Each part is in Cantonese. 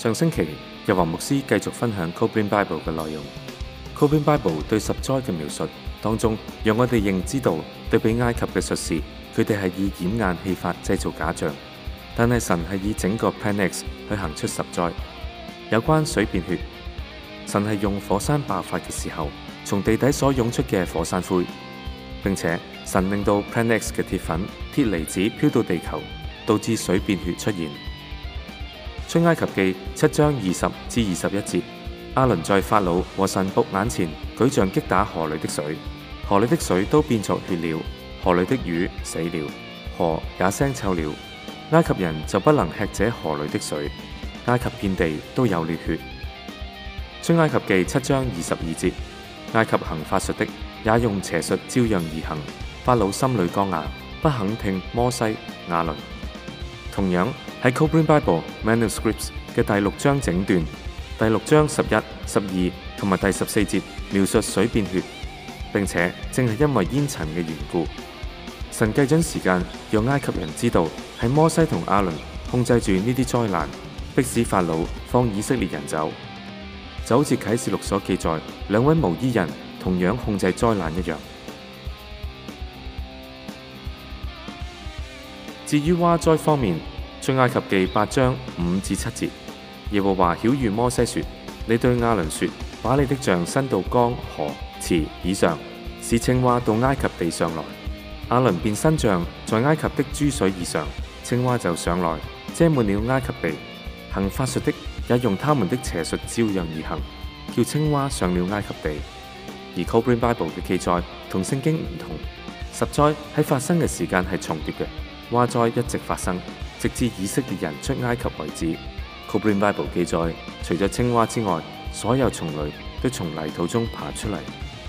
上星期，日華牧師繼續分享 Cobrin Bible 嘅內容。Cobrin Bible 對十災嘅描述當中，讓我哋認知到對比埃及嘅術士，佢哋係以掩眼戲法製造假象，但係神係以整個 Plan X 去行出十災。有關水變血，神係用火山爆發嘅時候，從地底所湧出嘅火山灰，並且神令到 Plan X 嘅鐵粉、鐵離子飄到地球，導致水變血出現。出埃及記7章20至21節，亞倫在法老和神僕眼前舉杖擊打河裏的水，河裏的水都變作血了，河裏的魚死了，河也腥臭了。埃及人就不能吃這河裏的水，埃及遍地都有烈血。出埃及記7章22節，埃及行法術的也用邪術照樣而行，法老心裏剛硬，不肯聽摩西、亞倫。同樣喺 Cobrin Bible Manuscripts 嘅第6章整段，第6章11、12同埋第14節描述水變血，並且正係因為煙塵嘅緣故，神計準時間，讓埃及人知道係摩西同亞倫控制住呢啲災難，迫使法老放以色列人走，就好似啟示錄所記載2位無衣人同樣控制災難一樣。至於蛙災方面，出埃及記8章5至7節，耶和華曉諭摩西說：你對亞倫說，把你的杖伸到江、河、池以上，使青蛙到埃及地上來。亞倫便伸杖在埃及的諸水以上，青蛙就上來，遮滿了埃及地。行法術的也用他們的邪術照樣而行，叫青蛙上了埃及地。而 Cobrin Bible 嘅記載同聖經唔同，十災喺發生嘅時間係重疊嘅，蛙災一直發生，直至以色列人出埃及為止。Cobrin Bible 記載，除咗青蛙之外，所有蟲類都從泥土中爬出嚟。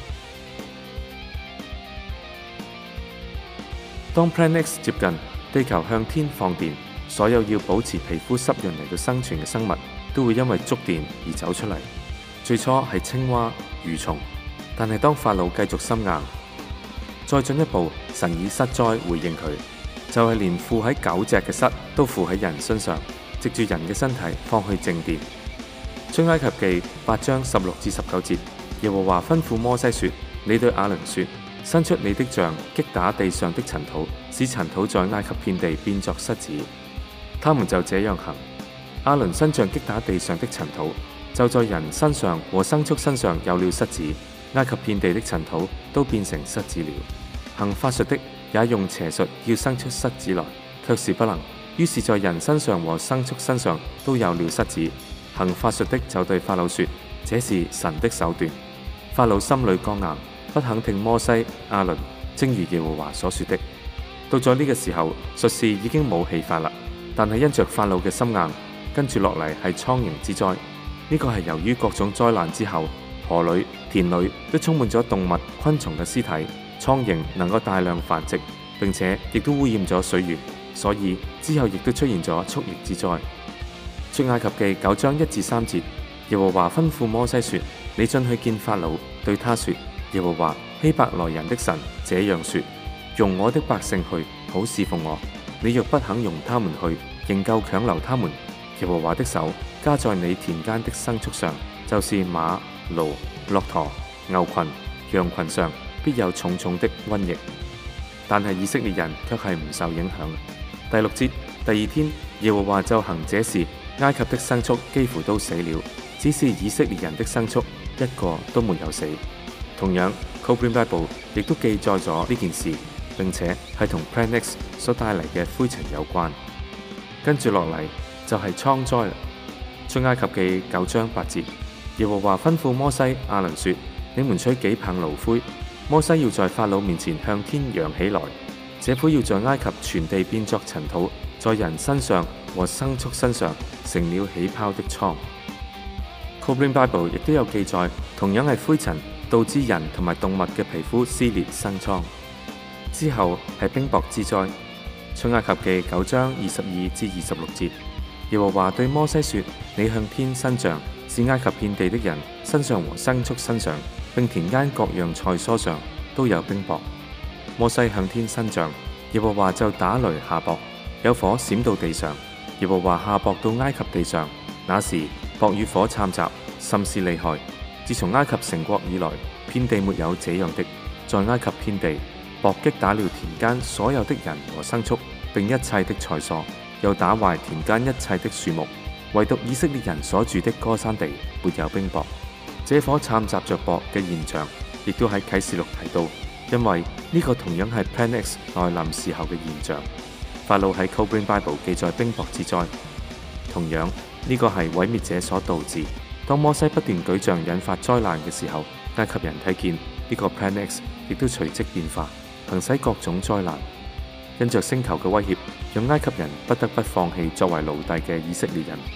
當 Plan X 接近，地球向天放電，所有要保持皮膚濕潤嚟到生存嘅生物，都會因為觸電而走出嚟。最初係青蛙、蠕蟲，但係當法老繼續心硬，再進一步，神以虱災回應佢，就係連附喺狗隻嘅虱都附喺人身上，藉住人嘅身體放去靜電。出埃及記8章16至19節，耶和華吩咐摩西說：你對亞倫說，伸出你的杖擊打地上的塵土，使塵土在埃及遍地變作虱子。他們就這樣行。亞倫伸杖擊打地上的塵土，就在人身上和牲畜身上有了虱子，埃及遍地的塵土都變成虱子了。行法術的也用邪術要生出虱子來，卻是不能。於是，在人身上和牲畜身上都有了虱子。行法術的就對法老說：這是神的手段。法老心裏剛硬，不肯聽摩西、亞倫，正如耶和華所說的。到咗呢個時候，術士已經冇戲法啦，但係因着法老嘅心硬，跟住落嚟係蒼蠅之災。呢個係由於各種災難之後，河裏、田裏都充滿咗動物、昆蟲嘅屍體，蒼蠅能夠大量繁殖，並且亦都污染咗水源，所以之後亦都出現咗畜疫之災。出埃及記9章1至3節，耶和華吩咐摩西說：你進去見法老，對他說：耶和華希伯來人的神這樣說：容我的百姓去，好侍奉我。你若不肯容他們去，仍舊強留他們，耶和華的手加在你田間的牲畜上，就是馬、驢、駱駝、牛群、羊群上，必有重重的瘟疫。但係以色列人卻係唔受影響。第6節，第二天，耶和華就行這事，埃及的牲畜幾乎都死了，只是以色列人的牲畜一個都沒有死。同樣 Cobrin Bible 亦都記載咗呢件事，並且係同 Plan X 所帶嚟嘅灰塵有關。跟住落嚟就係瘡災啦。出埃及記9章8節，耶和華吩咐摩西、亞倫說：你們取幾棒爐灰，摩西要在法老面前向天揚起來，這灰要在埃及全地變作塵土，在人身上和牲畜身上成了起泡的瘡。Cobrin Bible 亦都有記載，同樣係灰塵導致人同埋動物嘅皮膚撕裂生瘡。之後係冰雹之災。出埃及記9章22至26節，耶和華對摩西說：你向天伸杖，使埃及遍地的人身上和牲畜身上，並田間各樣菜蔬上都有冰雹。摩西向天伸杖，耶和華就打雷下雹，有火閃到地上。耶和華下雹到埃及地上， 那時雹與火摻雜，甚是厲害。自從埃及成國以來，遍地沒有這樣的。在埃及遍地，雹擊打了田間所有的人和牲畜，並一切的菜蔬，又打壞田間一切的樹木。唯獨以色列人所住的歌珊地沒有冰雹。這火摻雜着雹嘅現象，亦都喺啟示錄提到，因為呢個同樣係 Plan X 來臨時候嘅現象。法老喺 Cobrin Bible 記載冰雹之災，同樣呢個係毀滅者所導致。當摩西不斷舉杖引發災難嘅時候，埃及人睇見呢個 Plan X 亦都隨即變化，行使各種災難。因着星球嘅威脅，讓埃及人不得不放棄作為奴隸嘅以色列人。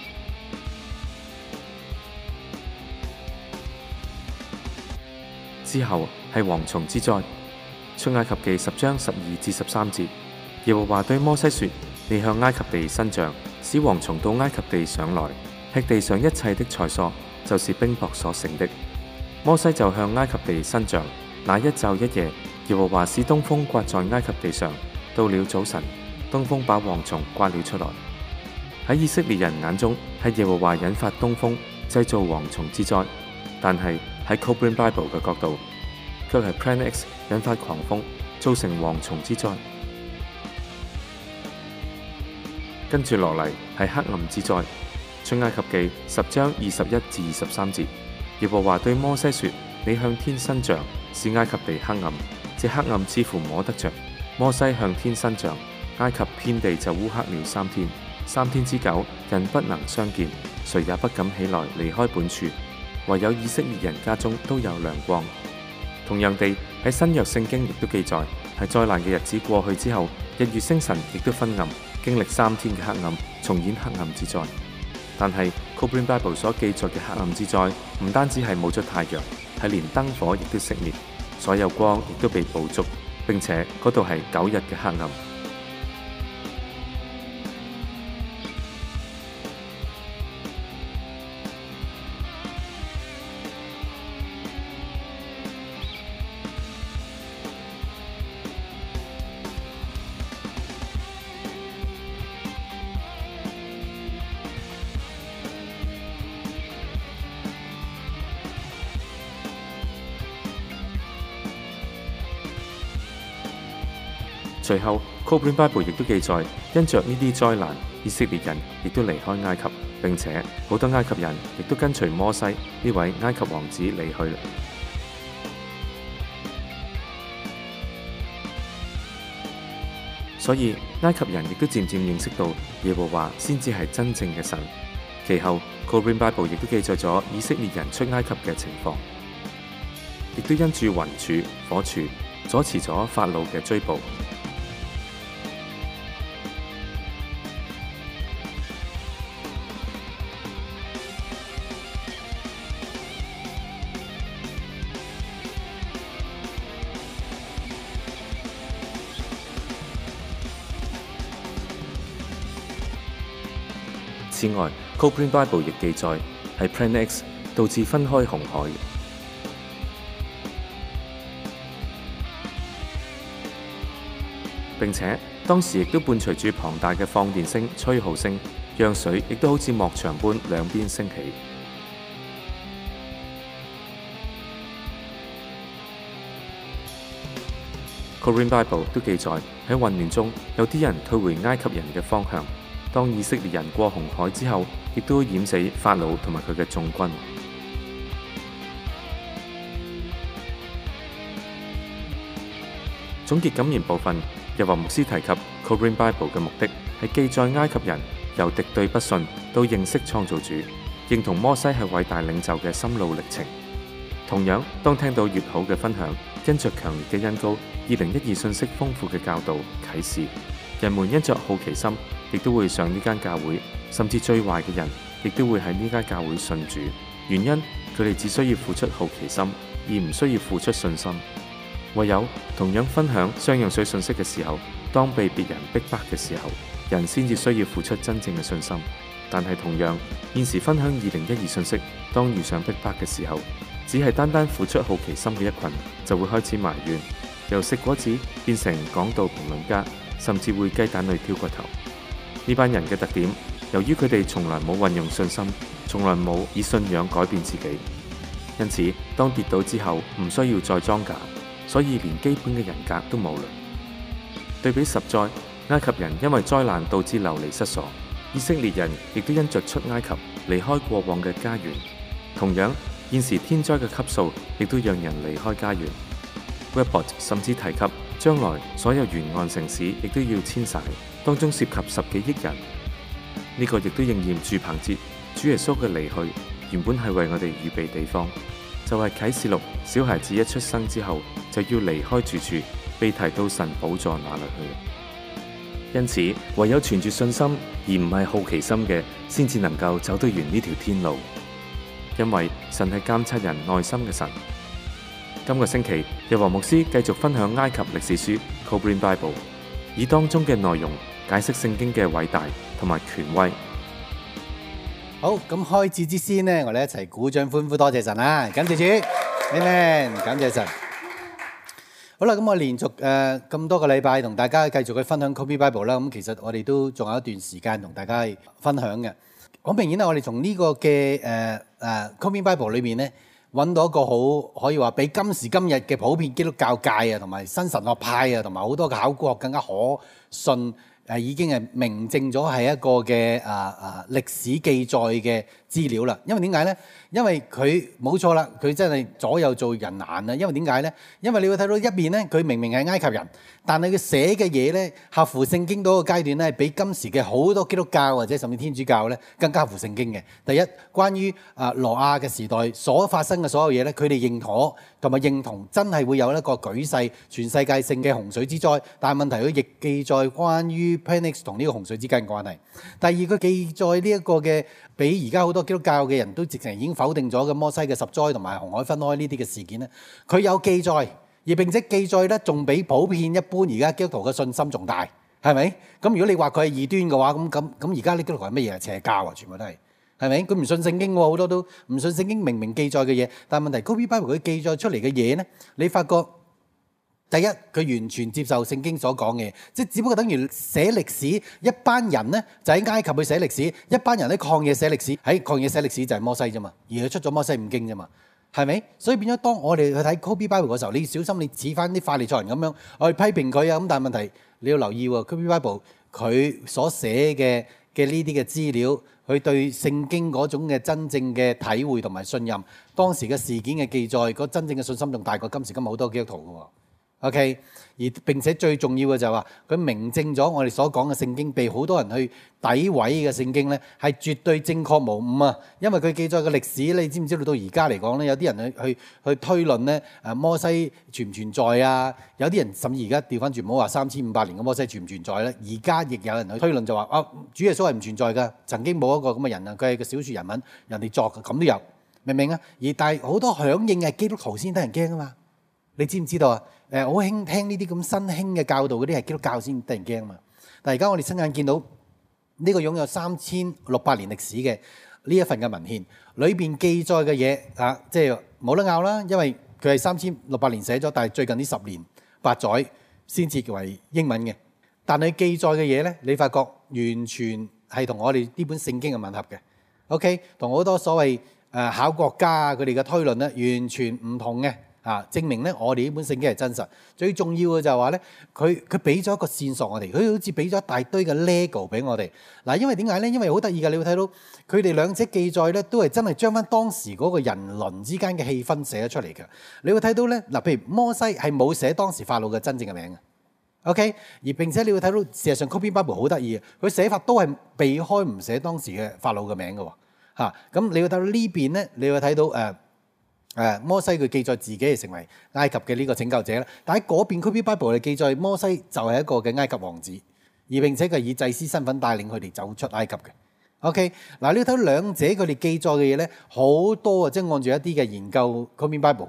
之後係蝗蟲之災。出埃及記10章12至13節，耶和華對摩西說：你向埃及地伸杖，使蝗蟲到埃及地上來，吃地上一切的菜蔬，就是冰雹所成的。摩西就向埃及地伸杖，那一晝一夜，耶和華使東風刮在埃及地上。到了早晨，東風把蝗蟲刮了出來。喺以色列人眼中，係耶和華引發東風，製造蝗蟲之災，但係喺 Cobrin Bible 嘅角度，卻係 Plan X 引發狂風，造成蝗蟲之災。跟住落嚟係黑暗之災。出埃及記10章21至23節，耶和華對摩西說：你向天伸杖，使埃及地黑暗，這黑暗似乎摸得着。摩西向天伸杖，埃及遍地就烏黑了3天。3天之久，人不能相見，誰也不敢起來離開本處，唯有以色列人家中都有亮光。同樣地，喺新約聖經亦都記載，喺災難嘅日子過去之後，日月星辰亦都昏暗，經歷3天嘅黑暗，重演黑暗之災。但係 Cobrin Bible 所記載嘅黑暗之災，唔單止係冇咗太陽，係連燈火亦都熄滅，所有光亦都被捕捉，並且嗰度係9日嘅黑暗。隨後 Cobrin Bible 亦都記載，因着呢啲災難，以色列人亦都離開埃及，並且好多埃及人亦都跟隨摩西呢位埃及王子離去。所以埃及人亦都漸漸認識到耶和華先至係真正嘅神。其後 Cobrin Bible 亦都記載咗以色列人出埃及嘅情況，亦都因住雲柱、火柱阻遲咗法老嘅追捕。此外 Cobrin Bible 亦記載係 Plan X 導致分開紅海，並且當時亦都伴隨住龐大嘅放電聲、吹號聲，讓水亦都好似幕牆般兩邊升起。Cobrin Bible 都記載喺混亂中，有啲人退回埃及人嘅方向。當以色列人過紅海之後，亦都淹死法老同埋佢嘅眾軍。總結感言部分，日華牧師提及 Cobrin Bible 嘅目的係記載埃及人由敵對不信到認識創造主，認同摩西係偉大領袖嘅心路歷程。同樣，當聽到越好嘅分享，因着強烈嘅恩膏，2012信息豐富嘅教導啟示，人們因着好奇心，亦都會上呢間教會，甚至最壞嘅人，亦都會喺呢間教會信主。原因佢哋只需要付出好奇心，而唔需要付出信心。唯有同樣分享雙樣水信息嘅時候，當被別人逼迫嘅時候，人先至需要付出真正嘅信心。但係同樣，現時分享2012信息，當遇上逼迫嘅時候，只係單單付出好奇心嘅一群，就會開始埋怨，由食果子變成講道評論家，甚至會雞蛋裏挑骨頭。呢班人嘅特點由於佢哋從來冇運用信心，從來冇以信仰改變自己，因此當跌倒之後唔需要再裝假，所以連基本嘅人格都冇啦。對比10災，埃及人因為災難導致流離失所，以色列人亦都因着出埃及離開過往嘅家園。同樣，現時天災嘅級數亦都讓人離開家園。Webbot 甚至提及將來所有沿岸城市亦都要遷徙，當中涉及10幾億人。呢個亦都應驗住棚節主耶穌嘅離去，原本係為我哋預備地方，就係啟示錄小孩子一出生之後就要離開住處，被提到神寶座那裏去。因此，唯有存住信心而唔係好奇心嘅，先至能夠走得完呢條天路。因為神係監察人內心嘅神。今個星期，日華牧師繼續分享埃及歷史書 Cobrin Bible， 以當中嘅內容解釋聖經嘅偉大同埋權威。 好，咁開始之先呢，我哋一齊鼓掌歡呼，多謝神啦！感謝主，Amen，感謝神。好啦，咁我連續咁多個禮拜同大家繼續去分享 Cobrin Bible 啦。咁其實我哋都仲有一段時間同大家分享嘅。好明顯啦，我哋從呢個嘅Cobrin Bible 裏面咧，揾到一個好可以話比今時今日嘅普遍基督教界啊，同埋新神學派啊，同埋好多嘅考古學更加可信。已經係明證咗係一個嘅歷史記載嘅資料啦。因為點解呢？因為佢冇錯啦，佢真係左右做人難啊。因為點解呢？因為你會睇到一面呢，佢明明係埃及人，但係佢寫嘅嘢呢，合乎聖經嗰個階段呢，比今時嘅好多基督教或者甚至天主教呢更加合乎聖經嘅。第一，關於挪亞嘅時代所發生嘅所有嘢呢，佢哋認可同埋認同真係會有一個舉世全世界性嘅洪水之災，但係問題佢亦記載關於 Phoenix 同呢個洪水之間嘅關係。第二，佢記載呢一個嘅比而家好多基督教嘅人都直情已經否定咗嘅摩西嘅10災同埋紅海分開呢啲嘅事件咧，佢有記載，而並且記載咧仲比普遍一般而家基督徒嘅信心仲大，係咪？咁如果你話佢係異端嘅話，咁而家呢基督徒係乜嘢？邪教啊，全部都係咪？佢唔信聖經喎，好多都唔信聖經明明記載嘅嘢，但係問題 Cobrin Bible 佢記載出嚟嘅嘢咧，你發覺。第一，佢完全接受聖經所講嘅，即係只不過等於寫歷史一班人呢，就喺埃及去寫歷史，一班人喺曠野寫歷史，喺曠野寫歷史就係摩西啫嘛，而佢出咗摩西五經啫嘛，係咪？所以變咗當我哋去睇 Cobrin Bible 嘅時候，你要小心你似翻啲法利賽人咁樣去批評佢啊，咁但係問題你要留意喎 Cobrin Bible 佢所寫嘅呢啲嘅資料，佢對聖經嗰種嘅真正嘅體會同埋信任，當時嘅事件嘅記載，嗰真正嘅信心仲大過今時今日好多基督徒嘅喎。OK， 而並且最重要嘅就係話，佢明證咗我哋所講嘅聖經被好多人去詆毀嘅聖經咧，係絕對正確無誤啊！因為佢記載嘅歷史，你知唔知道到而家嚟講咧，有啲人去推論咧，摩西存唔存在啊？有啲人甚至而家調翻轉，唔好話3500年嘅摩西存唔存在咧，而家亦有人去推論就話主耶穌係唔存在㗎，曾經冇一個咁嘅人啊，佢係個小說人物，人哋作嘅，咁都有，明唔明啊？但係好多響應係基督徒先得人驚啊嘛！你知唔知道啊？好興聽呢啲咁新興嘅教導嗰啲係基督教先得人驚嘛。但係而家我哋親眼見到呢個擁有3600年歷史嘅呢一份嘅文獻裏邊記載嘅嘢即係冇得拗啦，因為佢係3600年寫咗，但係最近呢10年8載先至為英文嘅。但係記載嘅嘢咧，你發覺完全係同我哋呢本聖經係吻合嘅。OK， 同好多所謂考國家佢哋嘅推論咧，完全唔同嘅。證明咧，我哋呢本聖經係真實。最重要嘅就係話咧，佢俾咗一個線索我哋，佢好似俾咗一大堆嘅 Lego 俾我哋。嗱，因為點解咧？因為好得意嘅，你會睇到佢哋兩者記載咧，都係真係將翻當時嗰個人倫之間嘅氣氛寫咗出嚟嘅。你會睇到咧，嗱，譬如摩西係冇寫當時法老嘅真正嘅名嘅 ，OK， 而並且你會睇到事實上 Cobrin Bible 好得意嘅，佢寫法都係避開唔寫當時嘅法老嘅名嘅喎。咁你會睇到呢邊咧，你會睇到摩西佢記載自己係成為埃及嘅呢個拯救者啦，但喺嗰邊 Cobrin Bible 嚟記載摩西就係一個嘅埃及王子，而並且佢以祭司身份帶領佢哋走出埃及嘅。OK， 嗱，你睇到兩者佢哋記載嘅嘢咧好多啊，即係按住一啲嘅研究 Cobrin Bible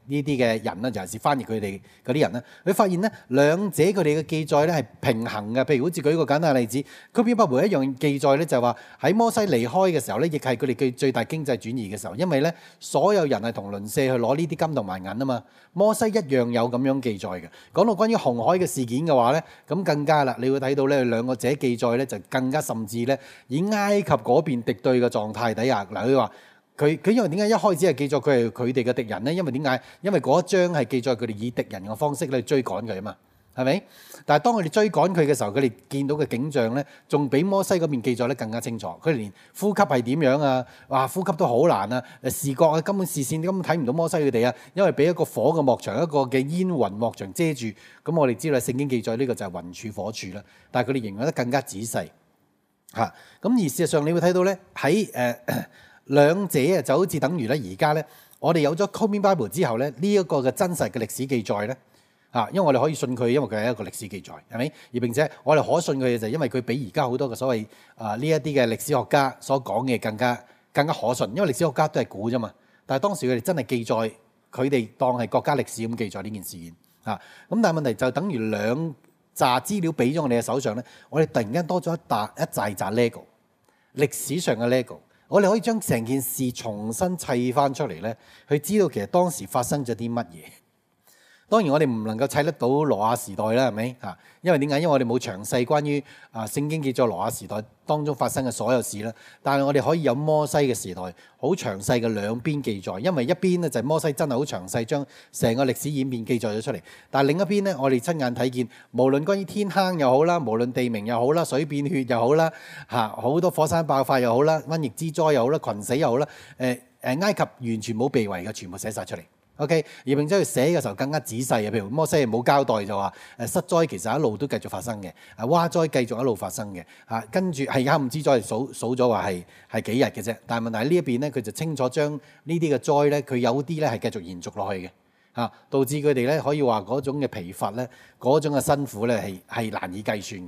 呢啲嘅人啦，尤其是翻譯佢哋嗰啲人咧，佢發現咧兩者佢哋嘅記載咧係平衡嘅。譬如好似舉一個簡單嘅例子，《Kobe Bible》一樣記載咧就係話喺摩西離開嘅時候咧，亦係佢哋嘅最大經濟轉移嘅時候，因為咧所有人係同鄰舍去攞呢啲金同埋銀啊嘛。摩西一樣有咁樣記載嘅。講到關於紅海嘅事件嘅話咧，咁更加啦，你會睇到咧兩個者記載咧就更加甚至咧以埃及嗰邊敵對嘅狀態底下，嗱佢話。佢因為點解一開始係記載佢係佢哋嘅敵人咧？因為點解？因為嗰一章係記載佢哋以敵人嘅方式去追趕佢啊嘛，係咪？但係當佢哋追趕佢嘅時候，佢哋見到嘅景象咧，仲比摩西嗰邊記載咧更加清楚。佢哋連呼吸係點樣啊？哇，呼吸都好難啊！視覺啊，根本視線根本睇唔到摩西佢哋啊，因為俾一個火嘅幕牆、一個嘅煙雲幕牆遮住。咁我哋知道聖經記載呢個就係雲柱火柱啦。但係佢哋形容得更加仔細嚇。咁而事實上你會睇到咧喺兩者啊，就好似等於咧，而家咧，我哋有咗 Kobe Bible 之後咧，呢一個嘅真實嘅歷史記載咧，因為我哋可以信佢，因為佢係一個歷史記載，係咪？而並且我哋可信佢嘅就係因為佢比而家好多嘅所謂呢一啲嘅歷史學家所講嘅更加可信，因為歷史學家都係估啫嘛。但係當時佢哋真係記載，佢哋當係國家歷史咁記載呢件事件嚇。咁但係問題就等於兩紮資料俾咗我哋嘅手上咧，我哋突然間多咗一紮 Lego 歷史上嘅 Lego。我哋可以將成件事重新砌翻出嚟咧，去知道其實當時發生咗啲乜嘢。當然我哋唔能夠砌得到挪亞時代啦，係咪嚇？因為點解？因為我哋冇詳細關於聖經記載挪亞時代當中發生嘅所有事啦。但係我哋可以有摩西嘅時代好詳細嘅兩邊記載，因為一邊咧就係摩西真係好詳細將成個歷史演變記載咗出嚟。但係另一邊咧，我哋親眼睇見，無論關於天坑又好啦，無論地名又好啦，水變血又好啦，好多火山爆發又好啦，瘟疫之災又好啦，群死又好啦，埃及完全冇被遺嘅，全部寫晒出嚟。OK， 而並且佢寫嘅時候更加仔細啊，譬如摩西冇交代就話失災其實一路都繼續發生嘅，蛙災繼續一路發生嘅，跟住係黑暗之災數咗話係幾日嘅啫。但係問題喺呢一邊咧，佢就清楚將呢啲嘅災咧，佢有啲咧係繼續延續落去嘅，導致佢哋咧可以話嗰種嘅疲乏咧，嗰種嘅辛苦咧係難以計算嘅。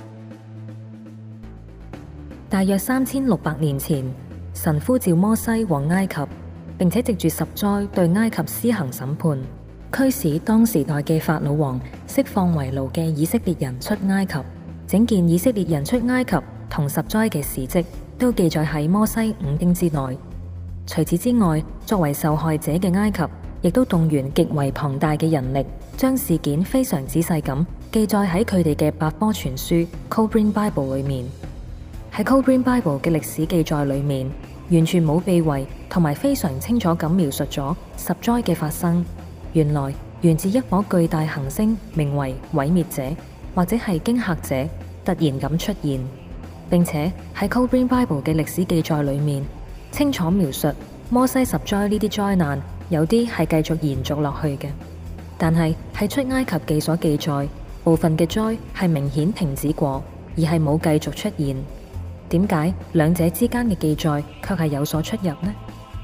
大約3600年前，神呼召摩西往埃及。並且藉住10災對埃及施行審判，驅使當時代嘅法老王釋放為奴嘅以色列人出埃及。整件以色列人出埃及同10災嘅事蹟都記載喺摩西五經之內。除此之外，作為受害者嘅埃及亦都動員極為龐大嘅人力，將事件非常仔細咁記載喺佢哋嘅百科全書 Cobrin Bible 裏面。喺 Cobrin Bible 嘅歷史記載裏面，完全冇被遺，同埋非常清楚咁描述咗10災嘅發生。原來源自一顆巨大行星，名為毀滅者或者係驚嚇者，突然咁出現，並且喺 Cobrin Bible 嘅歷史記載裏面清楚描述摩西10災呢啲災難，有啲係繼續延續落去嘅。但係喺出埃及記所記載，部分嘅災係明顯停止過，而係冇繼續出現。點解兩者之間嘅記載卻係有所出入呢？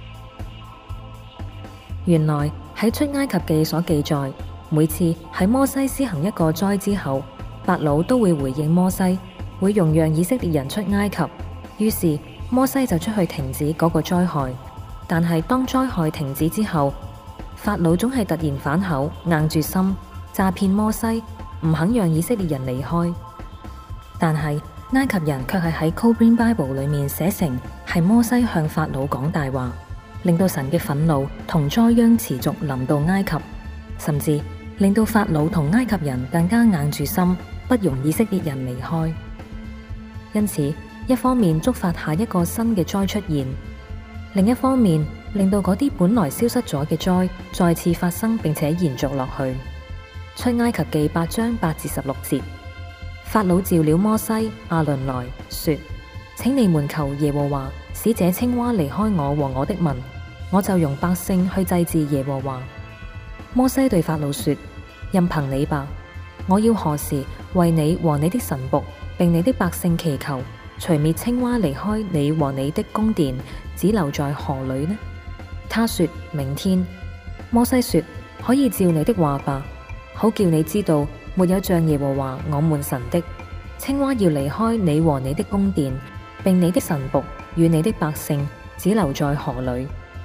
原來喺出埃及記所記載，每次喺摩西施行一個災之後，法老都會回應摩西，會容讓以色列人出埃及。於是摩西就出去停止嗰個災害。但係當災害停止之後，法老總係突然反口，硬住心詐騙摩西，唔肯讓以色列人離開。但係埃及人卻係喺 Cobrin Bible 裏面寫成係摩西向法老講大話，令到神嘅憤怒同災殃持續臨到埃及，甚至令到法老同埃及人更加硬住心，不容以色列人離開。因此，一方面觸發下一個新嘅災出現，另一方面令到嗰啲本來消失咗嘅災再次發生，並且延續落去。出埃及記8章8至16節。法老召了摩西、亞倫來說：請你們求耶和華，使這青蛙離開我和我的民，我就容百姓去祭祀耶和華。摩西對法老說：任憑你吧，我要何時為你和你的臣僕並你的百姓祈求，除滅青蛙離開你和你的宮殿，只留在河裏呢？他說：明天。摩西說：可以照你的話吧，好叫你知道，沒有像耶和華我們神的。青蛙要離開你和你的宮殿，並你的臣僕與你的百姓，只留在河裏。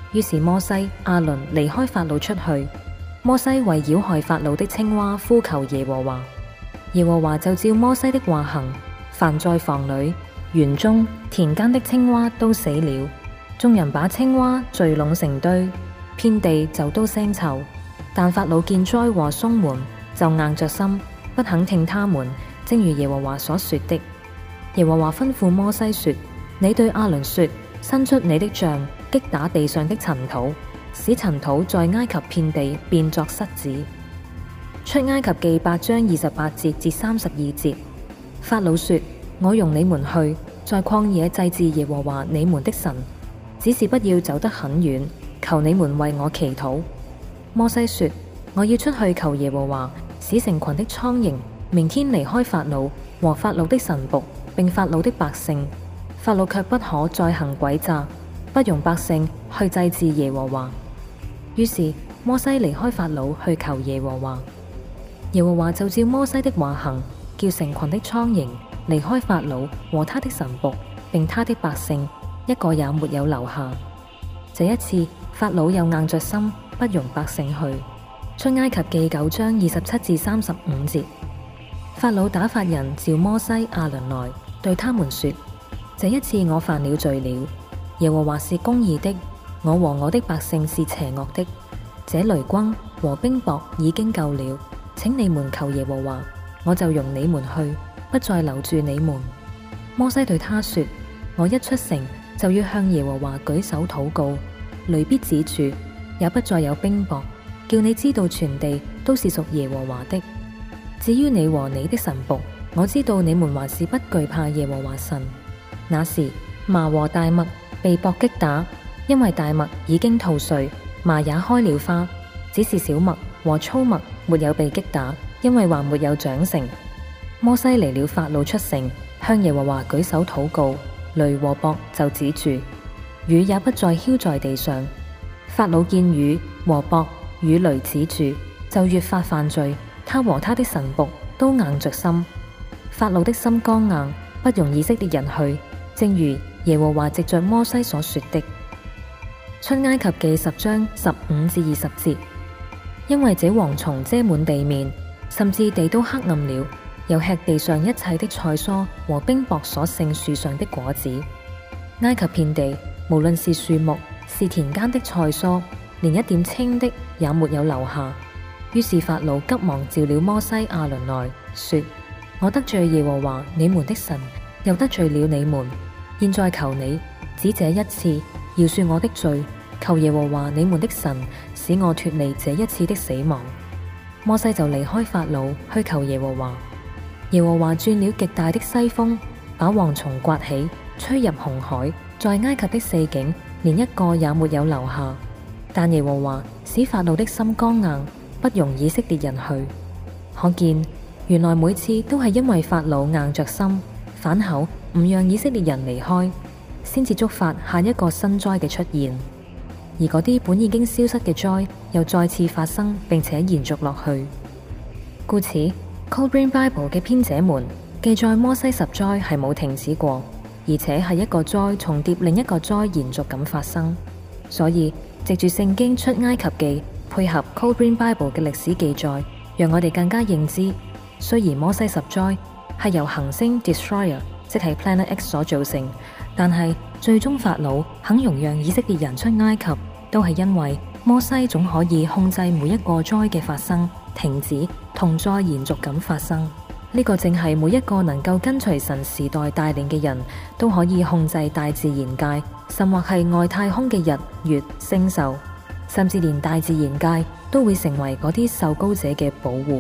於是摩西、亞倫離開法老出去。摩西為擾害法老的青蛙呼求耶和華，耶和華就照摩西的話行，凡在房裏、園中、田間的青蛙都死了。眾人把青蛙聚攏成堆，遍地就都腥臭。但法老見災禍鬆緩，就硬着心，不肯聽他們，正如耶和華所說的。耶和華吩咐摩西說：你對亞倫說，伸出你的杖，擊打地上的塵土，使塵土在埃及遍地變作虱子。出埃及記8章28節至32節。法老說：我容你們去，在曠野祭祀耶和華你們的神，只是不要走得很遠，求你們為我祈禱。摩西說：我要出去求耶和華，使成群的蒼蠅明天離開法老和法老的臣僕，並法老的百姓。法老卻不可再行詭詐，不容百姓去祭祀耶和華。於是摩西離開法老去求耶和華，耶和華就照摩西的話行，叫成群的蒼蠅離開法老和他的臣僕，並他的百姓，一個也沒有留下。這一次法老又硬着心，不容百姓去。出埃及記9章27至35節。法老打發人召摩西、亞倫來，對他們說：這一次我犯了罪了，耶和華是公義的，我和我的百姓是邪惡的。這雷轟和冰雹已經夠了，請你們求耶和華，我就容你們去，不再留住你們。摩西對他說：我一出城就要向耶和華舉手禱告，雷必止住，也不再有冰雹，叫你知道全地都是屬耶和華的。至於你和你的臣僕，我知道你們還是不懼怕耶和華神。那時麻和大麥被雹擊打，因為大麥已經吐穗，麻也開了花，只是小麥和粗麥沒有被擊打，因為還沒有長成。摩西離了法老出城，向耶和華舉手禱告，雷和雹就止住，雨也不再澆在地上。法老見雨和雹與雷止住，就越發犯罪，他和他的臣僕都硬着心。法老的心剛硬，不容以色列人去，正如耶和華藉着摩西所說的。出埃及記10章15至20節。因為這蝗蟲遮滿地面，甚至地都黑暗了，又吃地上一切的菜蔬和冰雹所剩樹上的果子。埃及遍地，無論是樹木，是田間的菜蔬，連一點青的也沒有留下。於是法老急忙召了摩西、亞倫來說：我得罪耶和華你們的神，又得罪了你們。現在求你只這一次饒恕我的罪，求耶和華你們的神使我脫離這一次的死亡。摩西就離開法老去求耶和華。耶和華轉了極大的西風，把蝗蟲颳起，吹入紅海，在埃及的四境連一個也沒有留下。但耶和華使法老的心剛硬，不容以色列人去。可見原來每次都係因為法老硬着心，反口唔讓以色列人離開，先至觸發下一個新災嘅出現。而嗰啲本已經消失嘅災又再次發生，並且延續落去。故此 Colebrane Bible 嘅編者們記載摩西10災係冇停止過，而且係一個災重疊另一個災延續咁發生。所以藉住聖經出埃及記配合 Colebrane Bible 嘅歷史記載，讓我哋更加認知，雖然摩西10災係由行星 Destroyer 即係 Planet X 所造成，但係最終法老肯容讓以色列人出埃及，都係因為摩西總可以控制每一個災嘅發生、停止同再延續咁發生。呢個正係每一個能夠跟隨神時代帶領嘅人都可以控制大自然界，甚或係外太空嘅日月星宿，甚至連大自然界都會成為嗰啲受膏者嘅保護。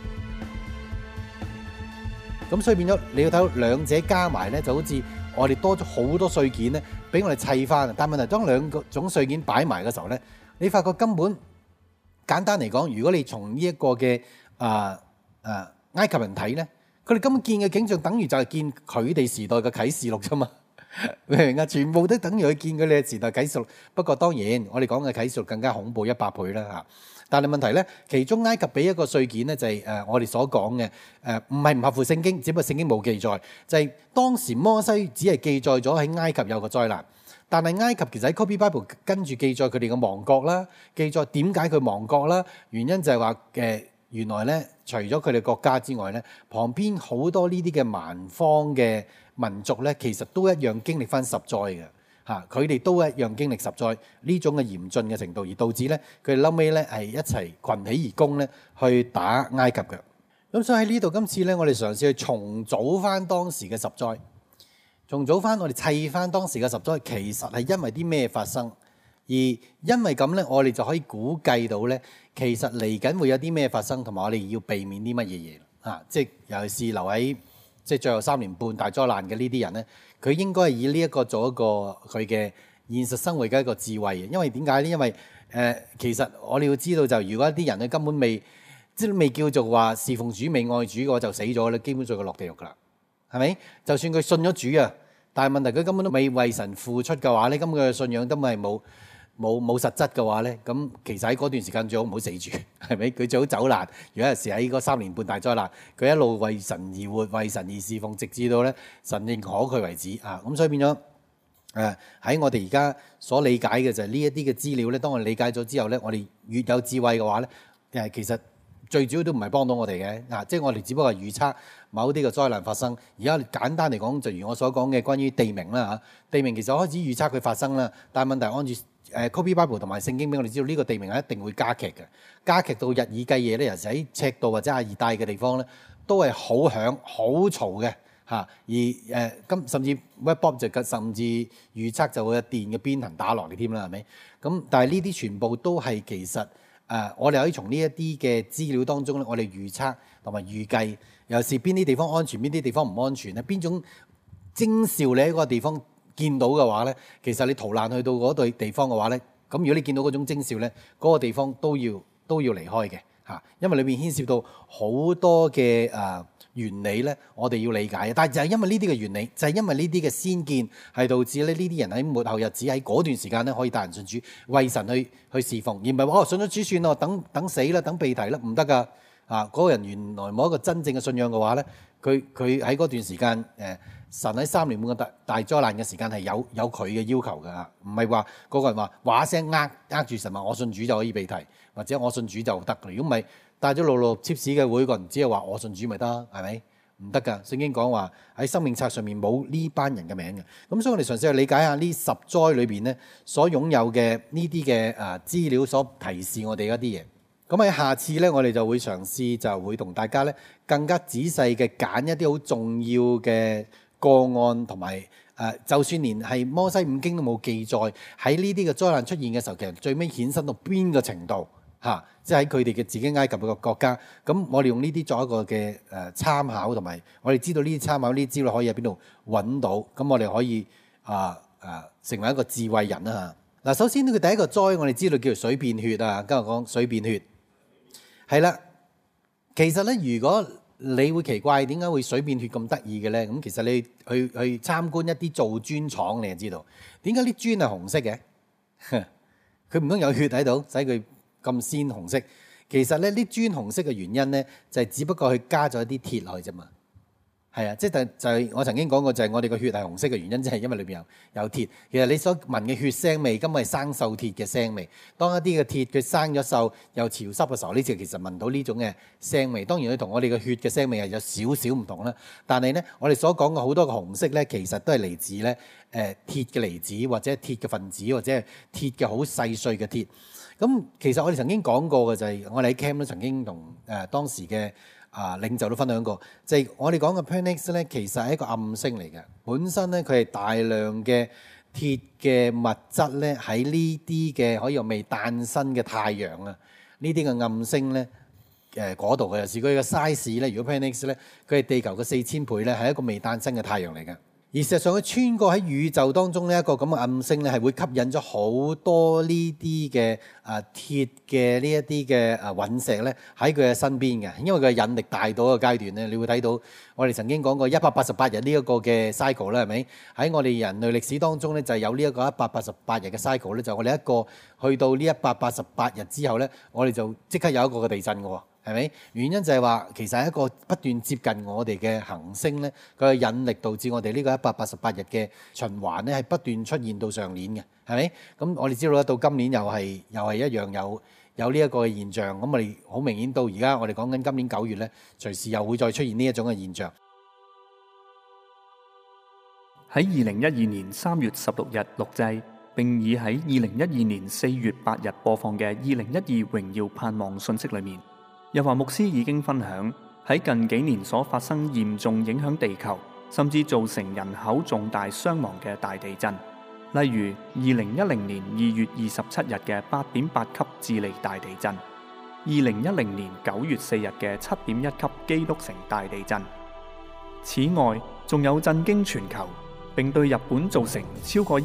咁所以變咗你要睇到兩者加埋咧，就好似我哋多咗好多碎件咧，俾我哋砌翻。但問題當兩個種碎件擺埋嘅時候咧，你發覺根本簡單嚟講，如果你從呢一個嘅埃及人睇咧，佢哋根本見嘅景象等於就係見佢哋時代嘅啟示錄啫嘛，明唔明啊？全部都等於佢見佢哋嘅時代啟示錄。不過當然我哋講嘅啟示錄更加恐怖100倍啦嚇。但係問題咧，其中埃及俾一個碎件咧，就係我哋所講嘅唔係唔合乎聖經，只不過聖經冇記載，就係當時摩西只係記載咗喺埃及有個災難， 但係埃及其實喺 Copy Bible 跟住記載佢哋嘅亡國啦，記載點解佢亡國啦，原因就係話原來咧，除咗佢哋國家之外咧，旁邊好多呢啲嘅蠻方嘅民族咧，其實都一樣經歷翻十災嘅嚇，佢哋都一樣經歷十災呢種嘅嚴峻嘅程度，而導致咧佢哋後尾咧係一齊群起而攻咧去打埃及嘅。咁所以喺呢度今次咧，我哋嘗試去重組翻當時嘅十災，重組翻我哋砌翻當時嘅十災，其實係因為啲咩發生？而因為咁咧，我哋就可以估計到咧，其實嚟緊會有啲咩發生，同埋我哋要避免啲乜嘢嘢啊！即係尤其是留喺即係最後3年半大災難嘅呢啲人咧，佢應該係以呢一個做一個佢嘅現實生活嘅一個智慧。因為點解咧？因為其實我哋要知道就如果一啲人咧根本未叫做話侍奉主、未愛主嘅話，就死咗咧，基本上佢落地獄噶啦，係咪？就算佢信咗主啊，但係問題佢根本都未為神付出嘅話咧，咁佢嘅信仰根本係冇實質嘅話咧，咁其實喺嗰段時間最好唔好死住，係咪？佢最好走難。如果有時喺嗰3年半大災難，佢一路為神而活，為神而侍奉，直至到咧神認可佢為止啊！咁所以變咗喺我哋而家所理解嘅就係呢一啲嘅資料咧。當我哋理解咗之後咧，我哋越有智慧嘅話咧，其實最主要都唔係幫到我哋嘅，即係我哋只不過係預測某啲嘅災難發生。而家簡單嚟講，就如我所講嘅關於地名啦嚇，地名其實開始預測佢發生啦，但係問題按住Copy Bible 同埋聖經俾我哋知道呢個地名係一定會加劇嘅，加劇到日以繼夜咧。尤其喺赤道或者亞熱帶嘅地方咧，都係好響好嘈嘅嚇。而甚至 Webbob 就甚至預測就會有電嘅鞭痕打落嚟添啦，係咪？咁但係呢啲全部都係其實我哋可以從呢一啲嘅資料當中咧，我哋預測同埋預計，尤其是邊啲地方安全，邊啲地方唔安全咧，邊種徵兆你喺嗰個地方見到嘅話咧，其實你逃難去到嗰對地方嘅話咧，咁如果你見到嗰種徵兆咧，嗰個地方都要離開嘅嚇，因為裏面牽涉到好多嘅原理咧，我哋要理解嘅。但係就係因為呢啲嘅原理，就係因為呢啲嘅先見，係導致咧呢啲人喺末後日子喺嗰段時間咧可以帶人信主，為神去侍奉，而唔係話信咗主算咯，等死啦，等被提啦，唔得噶啊！嗰個人原來冇一個真正嘅信仰嘅話咧，佢喺嗰段時間神喺3年半嘅大災難嘅時間係有佢嘅要求㗎，唔係話嗰個人話一聲呃住神話我信主就可以被提，或者我信主就得。如果唔係帶咗路貼士嘅會個人只係話我信主咪得，係咪？唔得㗎。聖經講話喺生命冊上面冇呢班人嘅名嘅。咁所以我哋嘗試去理解下呢10災裏邊咧所擁有嘅呢啲嘅資料所提示我哋一啲嘢。咁喺下次咧，我哋就會嘗試就會同大家咧更加仔細嘅揀一啲好重要嘅個案，同埋就算連係摩西五經都冇記載，喺呢啲嘅災難出現嘅時候，其實最尾衍生到邊個程度嚇？即係喺佢哋嘅自己埃及嘅國家。咁我哋用呢啲作一個嘅參考，同埋我哋知道呢啲參考呢啲資料可以喺邊度揾到，咁我哋可以成為一個智慧人啦嚇。嗱，首先呢個第一個災，我哋知道叫做水變血啊。今日講水變血係啦，其實咧如果你會奇怪點解會水變血咁得意嘅咧？咁其實你去參觀一啲造磚廠，你就知道點解啲磚係紅色嘅。佢唔通有血喺度，使佢咁鮮紅色？其實咧啲磚紅色嘅原因咧，就係只不過佢加咗一啲鐵落去啫嘛。係啊，即係就係我曾經講過，就係我哋個血係紅色嘅原因，即係因為裏邊有鐵。其實你所聞嘅血腥味，根本係生鏽鐵嘅腥味。當一啲嘅鐵佢生咗鏽又潮濕嘅時候，呢次其實聞到呢種嘅腥味。當然佢同我哋嘅血嘅腥味係有少少唔同啦。但係咧，我哋所講嘅好多嘅紅色咧，其實都係嚟自咧鐵嘅離子，或者鐵嘅分子，或者係鐵嘅好細碎嘅鐵。咁其實我哋曾經講過嘅就係我哋喺 camp 都曾經同當時嘅領袖都分享過，就係我哋講嘅 Pentax 咧，其實係一個暗星嚟嘅。本身咧，佢係大量嘅鐵嘅物質咧，喺呢啲嘅可以話未誕生嘅太陽啊，呢啲嘅暗星咧，嗰度嘅，尤其是佢嘅 size 咧，如果 Pentax 咧，佢係地球嘅4000倍咧，係一個未誕生嘅太陽嚟嘅。而事實上，佢穿過喺宇宙當中呢一個咁嘅暗星咧，係會吸引咗好多呢啲嘅鐵嘅呢一啲嘅隕石咧喺佢嘅身邊嘅，因為佢嘅引力大到一個階段咧，你會睇到我哋曾經講過188日呢一個嘅 cycle 啦，係咪？喺我哋人類歷史當中咧，就係有呢一個188日嘅 cycle 咧，就我哋一個去到呢188日之後咧，我哋就即刻有一個嘅地震嘅喎。 係咪？原因就係話其實係一個不斷接近我哋嘅行星咧，佢嘅引力導致我哋呢個188日嘅循環咧係不斷出現到上年嘅，係咪？咁我哋知道咧，到今年又係一樣有呢一個嘅現象。咁我哋好明顯到而家我哋講緊今年9月咧，隨時又會再出現呢一種嘅現象。 喺2012年3月16日錄製，並已喺2012年4月8日播放嘅2012榮耀盼望信息裏面，日華牧師已經分享喺近幾年所發生嚴重影響地球，甚至造成人口重大傷亡嘅大地震，例如2010年2月27日嘅8.8級智利大地震，2010年9月4日嘅7.1級基督城大地震。此外，仲有震驚全球，並對日本造成超過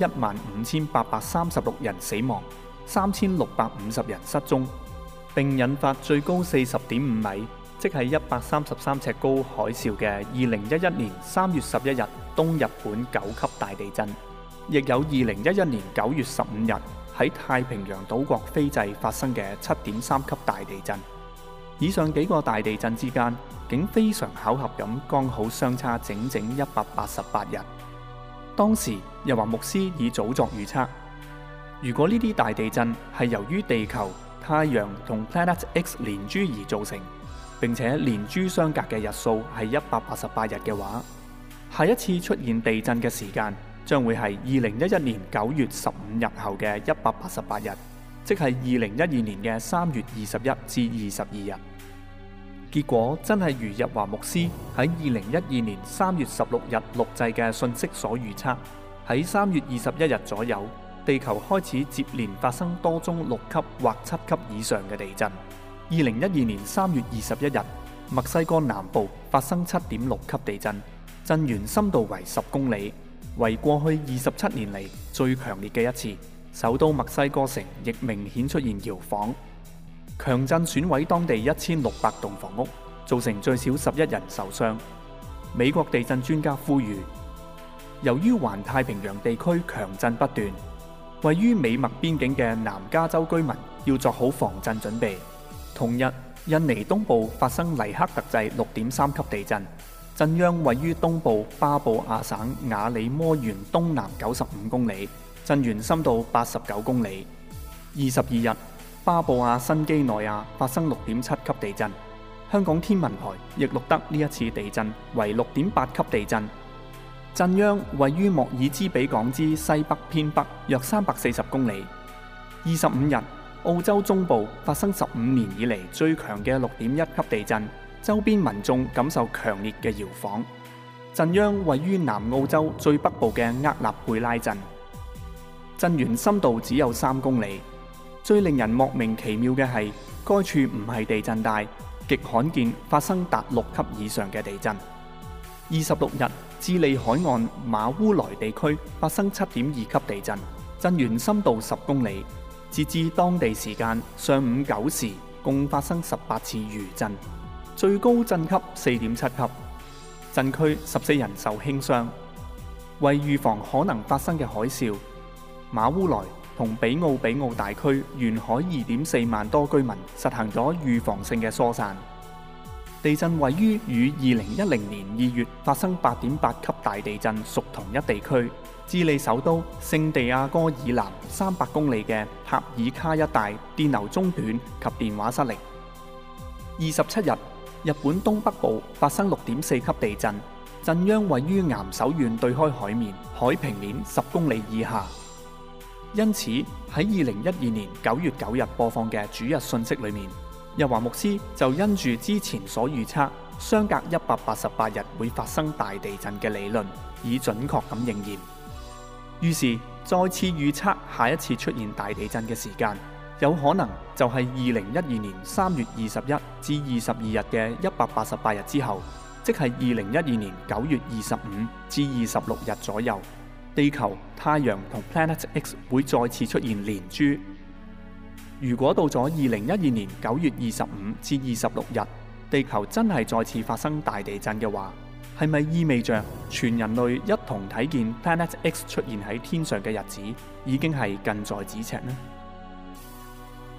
15,836人死亡、3,650人失蹤，並引發最高40.5米，即係133尺高海嘯嘅2011年3月11日東日本9級大地震，亦有2011年9月15日喺太平洋島國斐濟發生嘅7.3級大地震。以上幾個大地震之間，竟非常巧合咁剛好相差整整188日。當時日華牧師已早作預測，如果呢啲大地震係由於地球、太陽同 Planet X 連珠而造成，並且連珠相隔嘅日數係188日嘅話，下一次出現地震嘅時間將會係2011年9月15日後嘅188日，即係2012年嘅3月21至22日。結果真係如日華牧師喺2012年3月16日錄製嘅信息所預測，喺3月21日左右，地球開始接連發生多宗6級或7級以上嘅地震。2012年3月21日，墨西哥南部發生7.6級地震，震源深度為10公里，為過去27年嚟最強烈嘅一次。首都墨西哥城亦明顯出現搖晃。強震損毀當地1600棟房屋，造成最少11人受傷。美國地震專家呼籲，由於環太平洋地區強震不斷，位於美墨邊境嘅南加州居民要作好防震準備。同日，印尼東部發生黎克特制6.3級地震，震央位於東部巴布亞省雅里摩縣東南95公里，震源深度89公里。22日，巴布亞新畿內亞發生6.7級地震，香港天文台亦錄得呢一次地震為6.8級地震，震央位於莫爾茲比港之西北偏北約340公里。25日，澳洲中部發生15年以嚟最強嘅6.1級地震，周邊民眾感受強烈嘅搖晃，震央位於南澳洲最北部嘅厄納貝拉鎮，震源深度只有3公里。最令人莫名其妙嘅係，該處唔係地震帶，極罕見發生達6級以上嘅地震。26日，智利海岸馬烏萊地區發生7.2級地震，震源深度10公里。截至當地時間上午9時，共發生18次餘震，最高震級4.7級，震區14人受輕傷。為預防可能發生嘅海嘯，馬烏萊同比奧大區沿海2.4萬多居民實行咗預防性嘅疏散。地震位於與2010年2月發生8.8級大地震屬同一地區，智利首都聖地亞哥以南300公里嘅塔爾卡一帶電流中斷及電話失靈。27日，日本東北部發生6.4級地震，震央位於岩手縣對開海面，海平面10公里以下。因此喺2012年9月9日播放嘅主日信息裏面，日華牧師就因住之前所預測相隔188日會發生大地震嘅理論，以準確咁應驗。於是再次預測下一次出現大地震嘅時間，有可能就係2012年3月21至22日嘅188日之後，即係2012年9月25至26日左右。地球、太陽同 Planet X 會再次出現連珠。如果到咗2012年9月25至26日，地球真係再次發生大地震嘅話，係咪意味着全人類一同睇見 Planet X 出現喺天上嘅日子已經係近在咫尺呢？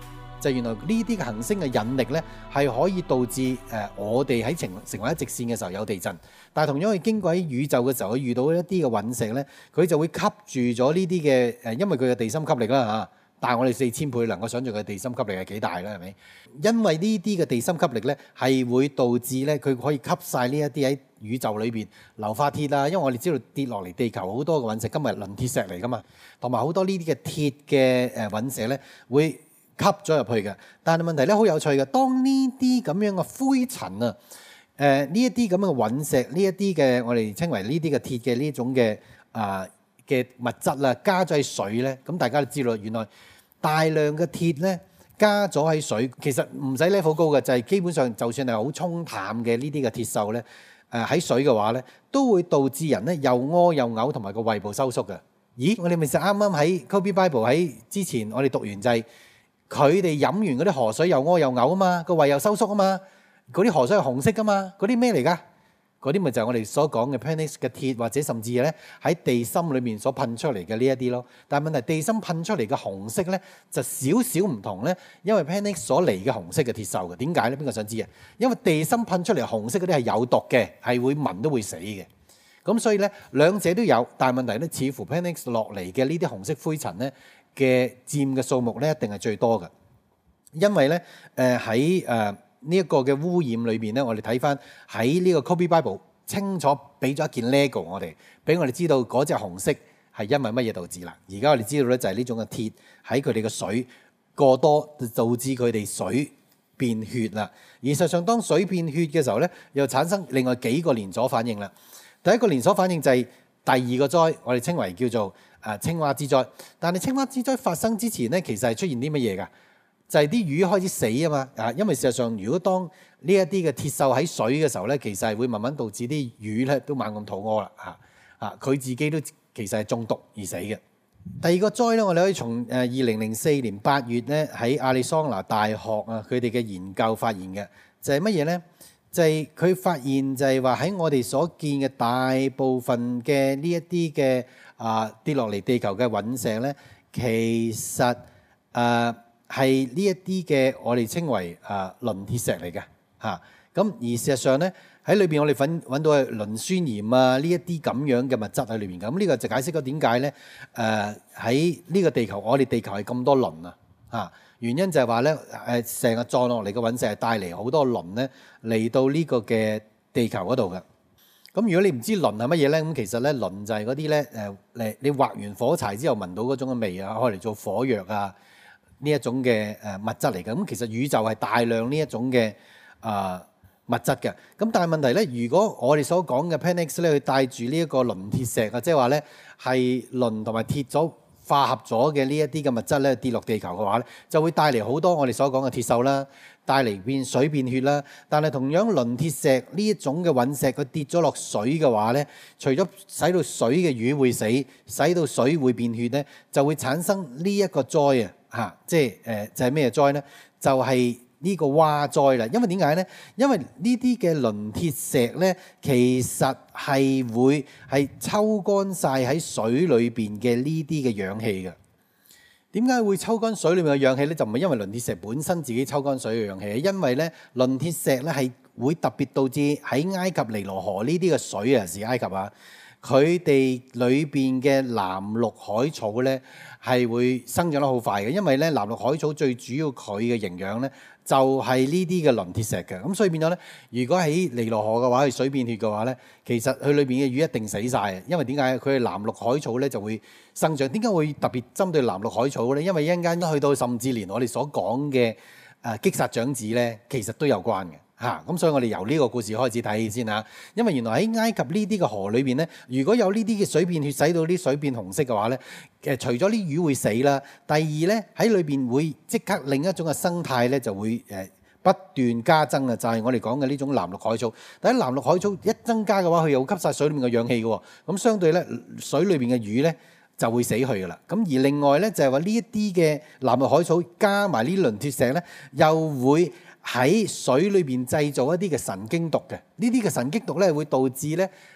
就係原來呢啲嘅行星嘅引力咧係可以導致我哋喺成為一直線嘅時候有地震。但係同樣佢經過喺宇宙嘅時候，佢遇到一啲嘅隕石咧，佢就會吸住咗呢啲嘅因為佢嘅地心吸力啦嚇。但係我哋4000倍能夠想象佢地心吸力係幾大啦，係咪？因為呢啲嘅地心吸力咧係會導致咧佢可以吸晒呢一啲喺宇宙裏邊硫化鐵啦。因為我哋知道跌落嚟地球好多嘅隕石今日係磷鐵石嚟噶嘛，同埋好多呢啲嘅鐵嘅隕石咧會吸咗入去嘅。但係問題咧好有趣嘅，當呢啲咁樣嘅灰塵啊，呢一啲咁嘅隕石，呢一啲嘅我哋稱為呢啲嘅鐵嘅呢種嘅嘅物質啦，加咗喺水咧，咁大家都知道原來大量嘅鐵咧加咗喺水，其實唔使 level 高嘅，就係基本上就算係好沖淡嘅呢啲嘅鐵鏽咧，喺水嘅話咧，都會導致人咧又屙又嘔同埋個胃部收縮嘅。咦？我哋咪就啱啱喺 Kobe Bible 喺之前我哋讀完就係佢哋飲完嗰啲河水又屙又嘔啊嘛，個胃又收縮啊嘛，嗰啲河水係紅色噶嘛，嗰啲咩嚟㗎？嗰啲咪就係我哋所講嘅 Pentax 嘅鐵，或者甚至咧喺地心裏面所噴出嚟嘅呢一啲咯。但係問題地心噴出嚟嘅紅色咧就少少唔同咧，因為 Pentax 所嚟嘅紅色嘅鐵鏽嘅。點解咧？邊個想知啊？因為地心噴出嚟紅色嗰啲係有毒嘅，係會聞都會死嘅。咁所以咧兩者都有，但係問題咧似乎 Pentax 落嚟嘅呢啲紅色灰塵咧嘅佔嘅數目咧一定係最多嘅，因為咧喺呢一個嘅污染裏邊咧，我哋睇翻喺呢個 Kobe Bible 清楚俾咗一件 Lego 我哋，俾我哋知道嗰隻紅色係因為乜嘢導致啦。而家我哋知道咧就係呢種嘅鐵喺佢哋嘅水過多，導致佢哋水變血啦。而實際上當水變血嘅時候咧，又產生另外幾個連鎖反應啦。第一個連鎖反應就係第二個災，我哋稱為叫做青蛙之災。但係青蛙之災發生之前咧，其實係出現啲乜嘢㗎？就係啲魚開始死啊嘛，因為事實上如果當呢一啲嘅鐵鏽喺水嘅時候咧，其實係會慢慢導致啲魚咧都猛咁肚餓啦，佢自己都其實係中毒而死嘅。第二個災咧，我哋可以從2004年8月咧喺亞利桑那大學啊佢哋嘅研究發現嘅，就係乜嘢咧？就係佢發現就係話喺我哋所見嘅大部分嘅呢一啲嘅跌落嚟地球嘅隕石咧，其實係呢一啲嘅我哋稱為磷鐵石嚟嘅嚇。咁而事實上咧喺裏邊我哋揾到係磷酸鹽啊呢一啲咁樣嘅物質喺裏邊。咁呢個就解釋咗點解咧喺呢個地球我哋地球係咁多磷啊嚇。原因就係話咧成日撞落嚟嘅隕石係帶嚟好多磷咧嚟到呢個嘅地球嗰度嘅。咁如果你唔知磷係乜嘢咧，咁其實咧磷就係嗰啲咧你劃完火柴之後聞到嗰種嘅味啊，可以嚟做火藥啊呢一種嘅物質嚟嘅。咁其實宇宙係大量呢一種嘅物質嘅。咁但係問題咧，如果我哋所講嘅 Pentax 咧，佢帶住呢一個磷鐵石啊，即係話咧係磷同埋鐵咗化合咗嘅呢一啲嘅物質咧跌落地球嘅話咧，就會帶嚟好多我哋所講嘅鐵鏽啦，帶嚟變水變血啦。但係同樣磷鐵石呢一種嘅隕石，佢跌咗落水嘅話咧，除咗使到水嘅魚會死，使到水會變血咧，就會產生呢一個災啊！即係就係咩災咧？就係呢個蛙災啦。因為點解咧？因為呢啲嘅磷鐵石咧，其實係會係抽乾晒喺水裏邊嘅呢啲嘅氧氣嘅。點解會抽乾水裏面嘅氧氣咧？就唔係因為磷鐵石本身自己抽乾水嘅氧氣，因為咧磷鐵石咧係會特別導致喺埃及尼羅河呢啲嘅水啊，是埃及啊，佢哋裏邊嘅藍綠海草咧係會生長得好快嘅。因為咧藍綠海草最主要佢嘅營養咧就係呢啲嘅磷鐵石嘅。咁所以變咗咧，如果喺尼羅河嘅話，係水變血嘅話咧，其實佢裏邊嘅魚一定死晒嘅。因為點解？佢係藍綠海草咧就會生長。點解會特別針對藍綠海草咧？因為一陣間去到甚至連我哋所講嘅擊殺長子咧，其實都有關嘅。咁所以我哋由呢個故事開始睇起先嚇。因為原來喺埃及呢啲嘅河裏邊咧，如果有呢啲嘅水變血，使到啲水變紅色嘅話咧，除咗啲魚會死啦，第二咧喺裏邊會即刻另一種嘅生態咧就會不斷加增啊！就係我哋講嘅呢種藍綠海草。但係藍綠海草一增加嘅話，佢又吸晒水裏面嘅氧氣嘅喎。咁相對咧，水裏邊嘅魚咧就會死去㗎啦。咁而另外咧就係話呢一啲嘅藍綠海草加埋呢磷鐵石咧，又會喺水裏邊製造一啲嘅神經毒嘅。呢啲嘅神經毒咧會導致咧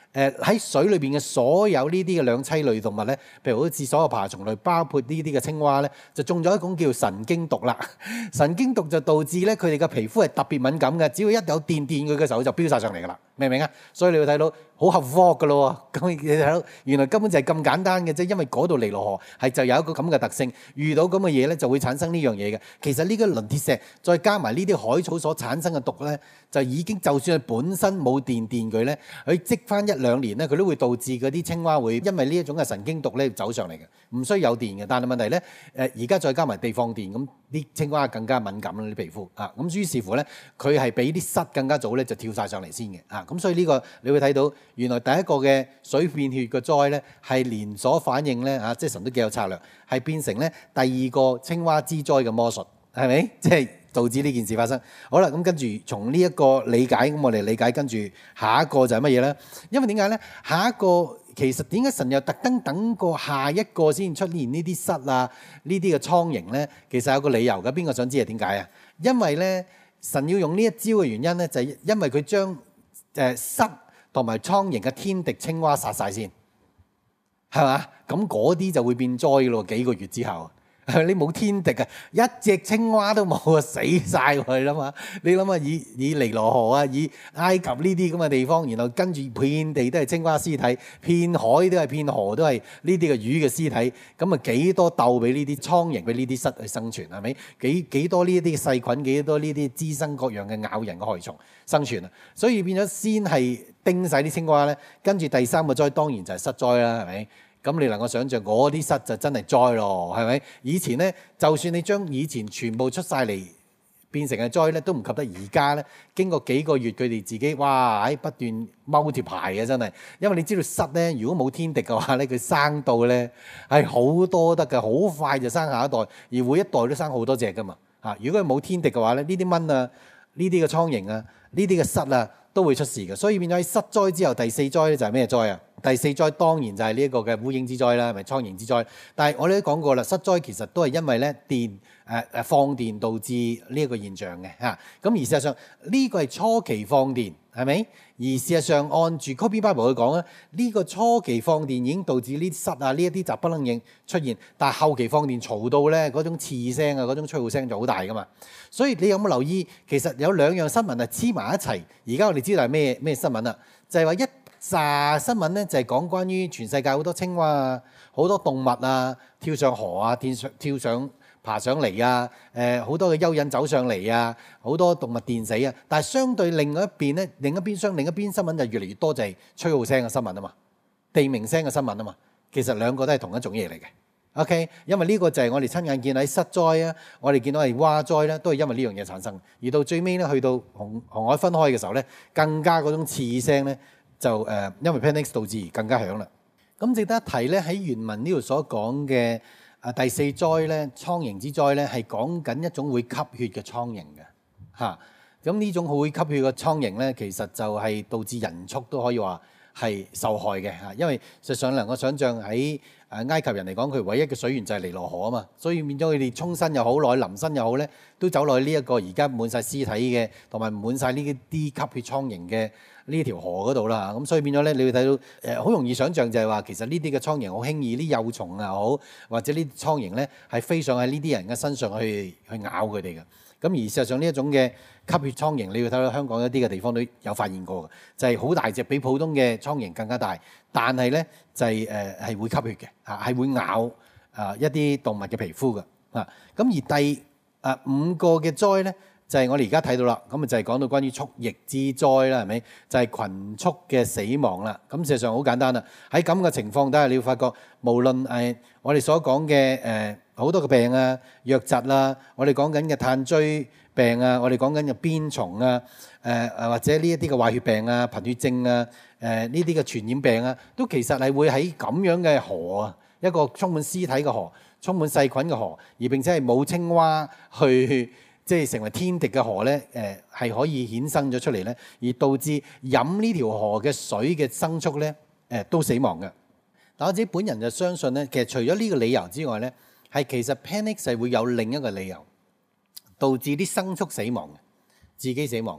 喺水裏邊嘅所有呢啲嘅兩棲類動物咧，譬如好似所有爬蟲類，包括呢啲嘅青蛙咧，就中咗一種叫神經毒啦。神經毒就導致咧佢哋嘅皮膚係特別敏感嘅，只要一有電佢嘅時候就飆晒上嚟噶啦，明唔明啊？所以你會睇到好合科學噶咯喎。咁你睇到原來根本就係咁簡單嘅啫，因為嗰度尼羅河係就有一個咁嘅特性，遇到咁嘅嘢咧就會產生呢樣嘢嘅。其實呢個磷鐵石再加埋呢啲海草所產生嘅毒咧，就已經就算係本身冇電佢咧，佢積翻1-2年咧，佢都會導致嗰啲青蛙會因為呢一種嘅神經毒咧走上嚟嘅，唔需要有電嘅。但係問題咧，而家再加埋地放電，咁啲青蛙更加敏感啦啲皮膚啊，咁於是乎咧，佢係比啲虱更加早咧就跳晒上嚟先嘅啊，咁所以呢個你會睇到原來第一個嘅水變血嘅災咧係連鎖反應咧啊，即係神都幾有策略，係變成咧第二個青蛙之災嘅魔術，係咪？即係導致呢件事發生。好啦，咁跟住從呢一個理解，咁我哋理解跟住下一個就係乜嘢咧？因為點解咧？下一個其實點解神又特登等過下一個先出現呢啲虱啊、呢啲嘅蒼蠅咧？其實有個理由嘅，邊個想知係點解啊？因為咧神要用呢一招嘅原因咧，就係因為佢將虱同埋蒼蠅嘅天敵青蛙殺晒先，係嘛？咁嗰啲就會變災咯，幾個月之後。你冇天敵啊，一隻青蛙都冇啊，死晒佢啦嘛！你諗下，以尼羅河啊，以埃及呢啲咁嘅地方，然後跟住遍地都係青蛙屍體，遍海都係，遍河都係呢啲嘅魚嘅屍體，咁啊幾多竇俾呢啲蒼蠅俾呢啲虱去生存係咪？幾多呢啲細菌，幾多呢啲滋生各樣嘅咬人嘅害蟲生存啊！所以變咗先係叮晒啲青蛙咧，跟住第三個災當然就係虱災啦，係咪？咁你能夠想像嗰啲虱就真係災咯，係咪？以前咧，就算你將以前全部出晒嚟變成係災咧，都唔及得而家咧。經過幾個月，佢哋自己哇喺不斷踎條排嘅真係。因為你知道虱咧，如果冇天敵嘅話咧，佢生到咧係好多得嘅，好快就生下一代，而每一代都生好多隻噶嘛。嚇！如果佢冇天敵嘅話咧，呢啲蚊啊、呢啲嘅蒼蠅啊、呢啲嘅虱啊都會出事嘅。所以變咗喺虱災之後，第四災咧就係咩災啊？第四災當然就係呢一個嘅烏蠅之災啦，係咪蒼蠅之災？但係我哋都講過啦，虱災其實都係因為咧放電導致呢一個現象嘅嚇。咁而事實上呢個係初期放電，係咪？而事實上按住 Copy Bible 去講咧，呢個初期放電已經導致呢啲虱啊、呢一啲雜不楞應出現，但係後期放電嘈到咧嗰種刺聲啊、嗰種吹號聲就好大噶嘛。所以你有冇留意？其實有兩樣新聞係黐埋一齊。而家我哋知道係咩新聞啦？就係話紮新聞咧就係講關於全世界好多青蛙啊、好多動物啊跳上河啊、跳上爬上嚟啊、好多嘅蚯蚓走上嚟啊、好多動物電死啊。但係相對另外一邊咧，另一邊新聞就越嚟越多就係吹號聲嘅新聞啊嘛、地名聲嘅新聞啊嘛。其實兩個都係同一種嘢嚟嘅。OK， 因為呢個就係我哋親眼見喺虱災啊，我哋見到係蛙災咧，都係因為呢樣嘢產生。而到最尾咧，去到紅海分開嘅時候咧，更加嗰種刺聲咧。就因為 Panic 導致而更加響啦。咁值得一提咧，喺原文呢度所講嘅第四災咧，蒼蠅之災咧，係講緊一種會吸血嘅蒼蠅嘅嚇。咁呢種會吸血嘅蒼蠅咧，其實就係導致人畜都可以話係受害嘅嚇。因為實際上能夠想像喺埃及人嚟講，佢唯一嘅水源就係尼羅河啊嘛，所以變咗佢哋沖身又好，落去淋身又好咧，都走落去呢一個而家滿晒屍體嘅，同埋滿晒呢啲吸血蒼蠅嘅呢條河嗰度啦。咁所以變咗咧，你會睇到好容易想像就係話，其實呢啲嘅蒼蠅好輕易，啲幼蟲啊好，或者呢啲蒼蠅咧係飛上喺呢啲人嘅身上去咬佢哋嘅。咁而事實上呢一種嘅吸血蒼蠅，你會睇到香港一啲嘅地方都有發現過嘅，就係好大隻，比普通嘅蒼蠅更加大，但係咧就係係會吸血嘅嚇，係會咬一啲動物嘅皮膚嘅嚇。咁而第五個嘅災咧，就係我哋而家睇到啦，咁就係講到關於畜疫之災啦，係咪？就係群畜嘅死亡啦。咁事實上好簡單啦，喺咁嘅情況底下，你會發覺無論我哋所講嘅好多嘅病啊、瘧疾啦，我哋講緊嘅炭疽病啊，我哋講緊嘅鞭蟲啊，或者呢一啲嘅壞血病啊、貧血症啊，呢啲嘅傳染病啊，都其實係會喺咁樣嘅河啊，一個充滿屍體嘅河、充滿細菌嘅河，而並且係冇青蛙去即係成為天敵嘅河咧，係可以衍生咗出嚟咧，而導致飲呢條河嘅水嘅牲畜咧，都死亡嘅。但我自己本人就相信咧，其實除咗呢個理由之外咧，係其實 panic 係會有另一個理由，導致啲牲畜死亡嘅，自己死亡嘅。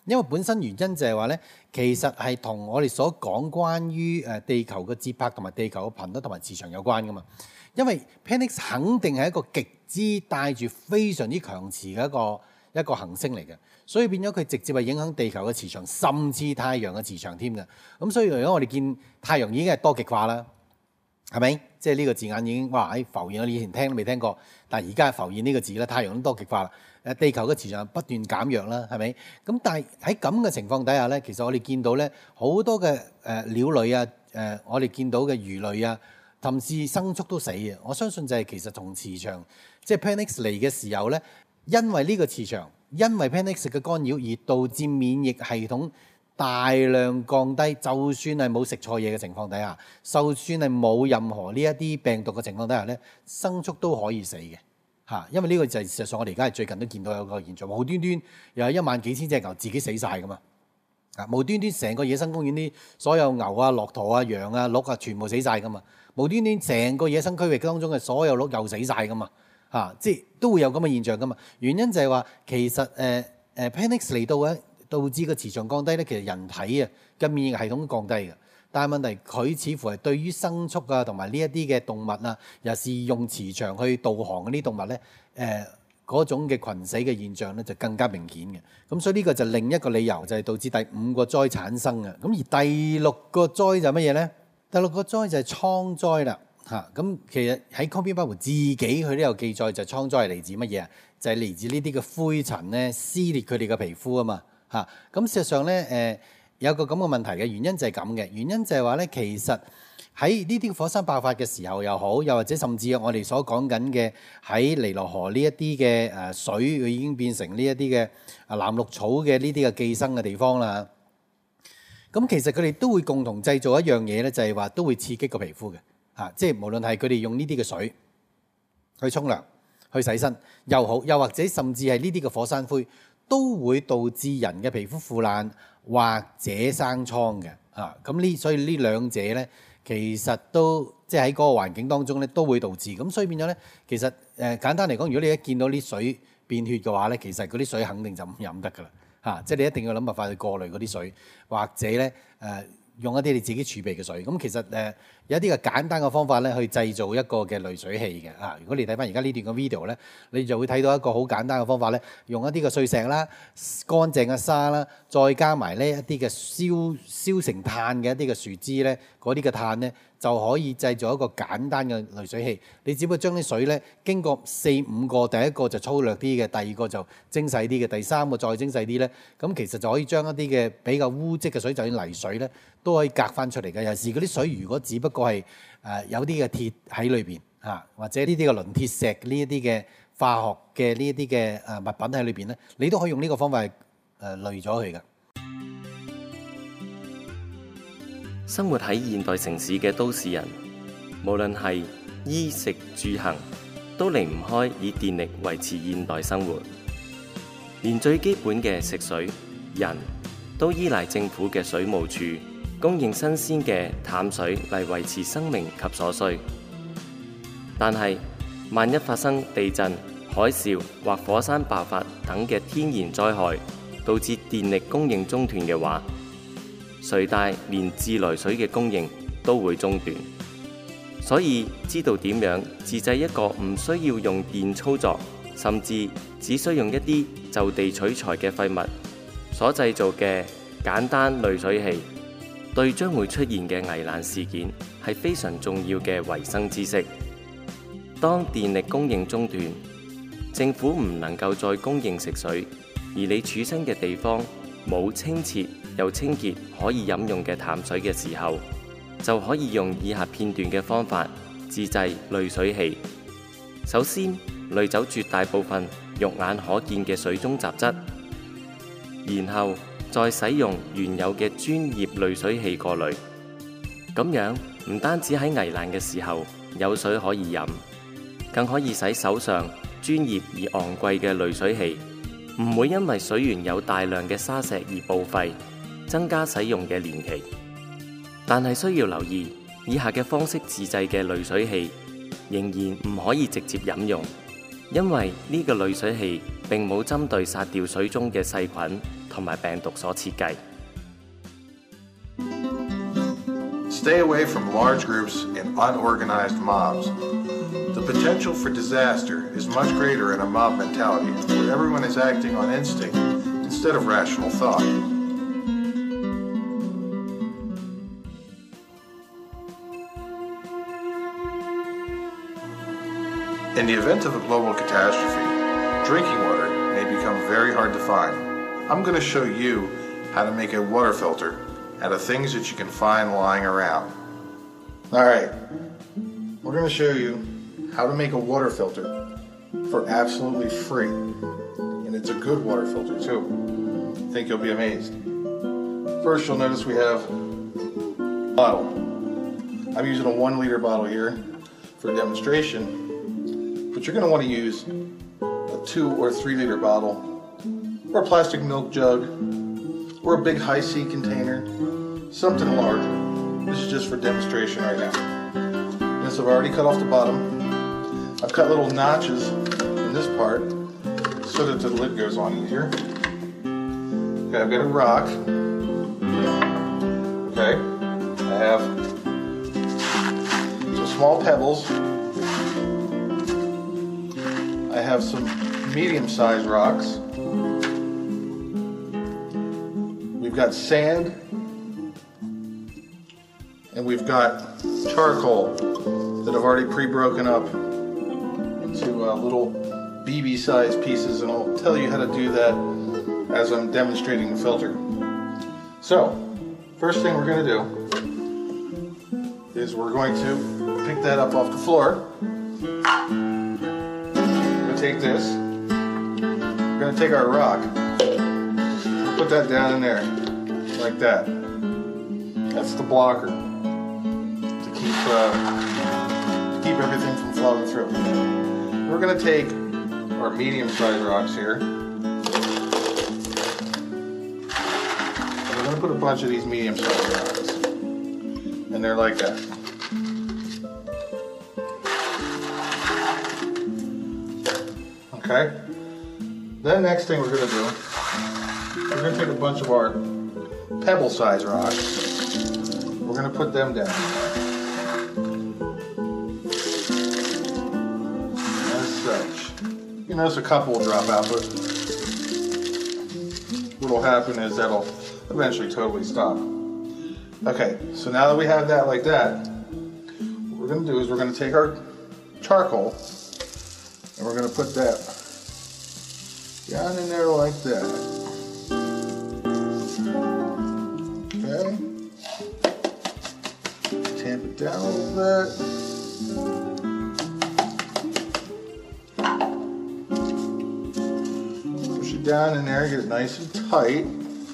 因為本身原因就係話咧，其實係同我哋所講關於地球嘅節拍同埋地球嘅頻率同埋磁場有關噶嘛。因為 Pentax 肯定係一個極之帶住非常之強磁嘅一個行星嚟嘅，所以變咗佢直接係影響地球嘅磁場，甚至太陽嘅磁場添嘅。咁所以如果我哋見太陽已經係多極化啦，係咪？即係呢個字眼已經哇喺浮現，我以前聽都未聽過，但係而家係浮現呢個字啦，太陽都多極化啦。地球嘅磁場不斷減弱啦，係咪？咁但係喺咁嘅情況底下咧，其實我哋見到咧好多嘅鳥類啊，我哋見到嘅魚類啊，甚至牲畜都死嘅。我相信就係其實同磁場，即係 Pentax 嚟嘅時候咧，因為呢個磁場，因為 Pentax 嘅干擾而導致免疫系統大量降低，就算係冇食錯嘢嘅情況底下，就算係冇任何呢一啲病毒嘅情況底下咧，牲畜都可以死嘅。因為呢個就係事實上我哋而家係最近都見到有個現象，無端端又有1萬幾千隻牛自己死晒噶嘛，無端端成個野生公園啲所有牛啊、駱駝啊、羊啊、鹿啊全部死晒噶嘛，無端端成個野生區域當中嘅所有鹿又死晒噶嘛，即係都會有咁嘅現象噶嘛。原因就係話其實Pentax 嚟到咧，導致個磁場降低咧，其實人體啊嘅免疫系統都降低嘅。但係問題，佢似乎係對於牲畜啊，同埋呢一啲嘅動物啊，又是用磁場去導航嗰啲動物咧，嗰種嘅群死嘅現象咧就更加明顯嘅。咁所以呢個就另一個理由，就係導致第5個災產生嘅。咁而第6個災就係乜嘢咧？第6個災就係瘡災啦。咁其實喺 Colin Powell 自己佢都有記載，就係瘡災係嚟自乜嘢啊？就係嚟自呢啲嘅灰塵咧撕裂佢哋嘅皮膚啊嘛。咁事實上咧有個咁嘅問題嘅原因就係咁嘅，原因就係話咧，其實喺呢啲火山爆發嘅時候又好，又或者甚至我哋所講緊嘅喺尼羅河呢一啲嘅水，佢已經變成呢一啲嘅藍綠草嘅呢啲嘅寄生嘅地方啦。咁其實佢哋都會共同製造一樣嘢咧，就係話都會刺激個皮膚嘅，即係無論係佢哋用呢啲嘅水去沖涼、去洗身又好，又或者甚至係呢啲嘅火山灰都會導致人嘅皮膚腐爛或者生瘡嘅。咁所以呢兩者咧，其實都即係喺嗰個環境當中咧都會導致。咁所以變咗咧，其實簡單嚟講，如果你一見到啲水變血嘅話咧，其實嗰啲水肯定就唔飲得噶啦，即係你一定要諗辦法去過濾嗰啲水，或者咧用一啲你自己儲備嘅水。咁其實有一啲嘅簡單嘅方法咧，去製造一個嘅濾水器嘅。如果你睇翻而家呢段嘅 video 咧，你就會睇到一個好簡單嘅方法咧，用一啲嘅碎石啦、乾淨嘅沙啦，再加埋呢一啲嘅燒成炭嘅一啲嘅樹枝咧，嗰啲嘅炭咧就可以製造一個簡單嘅濾水器。你只不過將啲水咧經過4、5個，第一個就粗略啲嘅，第二個就精細啲嘅，第三個再精細啲咧，咁其實就可以將一啲嘅比較污漬嘅水，就算泥水咧，都可以隔翻出嚟嘅。尤其是嗰啲水，如果只不過係有啲嘅鐵喺裏邊或者呢啲嘅磷鐵石呢一啲嘅化學嘅呢一啲嘅物品喺裏邊咧，你都可以用呢個方法去濾咗佢嘅。 生活喺現代城市嘅都市人，無論係衣食住行，都離唔開以電力維持現代生活。連最基本嘅食水、人都依賴政府嘅水務署供應新鮮嘅淡水嚟維持生命及所需。但係，萬一發生地震、海嘯或火山爆發等嘅天然災害，導致電力供應中斷嘅話，隨帶連自來水嘅供應都會中斷。所以知道點樣自製一個唔需要用電操作，甚至只需用一啲就地取材嘅廢物所製造嘅簡單濾水器，對將會出現嘅危難事件係非常重要嘅維生知識。當電力供應中斷，政府唔能夠再供應食水，而你處身嘅地方冇清澈又清潔可以飲用嘅淡水嘅時候，就可以用以下片段嘅方法自製濾水器。首先，濾走絕大部分肉眼可見嘅水中雜質，然後再使用原有嘅專業濾水器過濾。咁樣唔單止喺危難嘅時候有水可以飲，更可以使手上專業而昂貴嘅濾水器唔會因為水源有大量嘅沙石而報廢，增加使用嘅年期。但係需要留意，以下嘅方式自製嘅濾水器仍然唔可以直接飲用， 因為呢個濾水器並冇針對殺掉水中嘅細菌同埋病毒所設計。 Stay away from large groups and unorganized mobs. The potential for disaster is much greater in a mob mentality, where everyone is acting on instinct instead of rational thought. In the event of a global catastrophe, drinking water may become very hard to find. I'm going to show you how to make a water filter out of things that you can find lying around. Alright, we're going to show you how to make a water filter for absolutely free. And it's a good water filter too. I think you'll be amazed. First, you'll notice we have a bottle. I'm using a 1 liter bottle here for demonstration. But you're going to want to use a 2 or 3 liter bottle, or a plastic milk jug, or a big high C container, something large. This is just for demonstration right now. And so I've already cut off the bottom. I've cut little notches in this part so that the lid goes on easier. Okay, I've got a rock. Okay, I have some small pebbles. I have some medium-sized rocks. We've got sand, and we've got charcoal that I've already pre-broken up into little BB-sized pieces, and I'll tell you how to do that as I'm demonstrating the filter. So, first thing we're going to do is we're going to pick that up off the floor. Take this, we're going to take our rock, put that down in there, like that. That's the blocker to keep everything from flowing through. We're going to take our medium-sized rocks here, and we're going to put a bunch of these medium-sized rocks, and they're like that. Okay, then next thing we're going to do, we're going to take a bunch of our pebble-sized rocks, we're going to put them down, as such. You notice a couple will drop out, but what will happen is that'll eventually totally stop. Okay, so now that we have that like that, what we're going to do is we're going to take our charcoal, and we're going to put that down in there like that. Okay. Tamp it down a little bit. Push it down in there, get it nice and tight.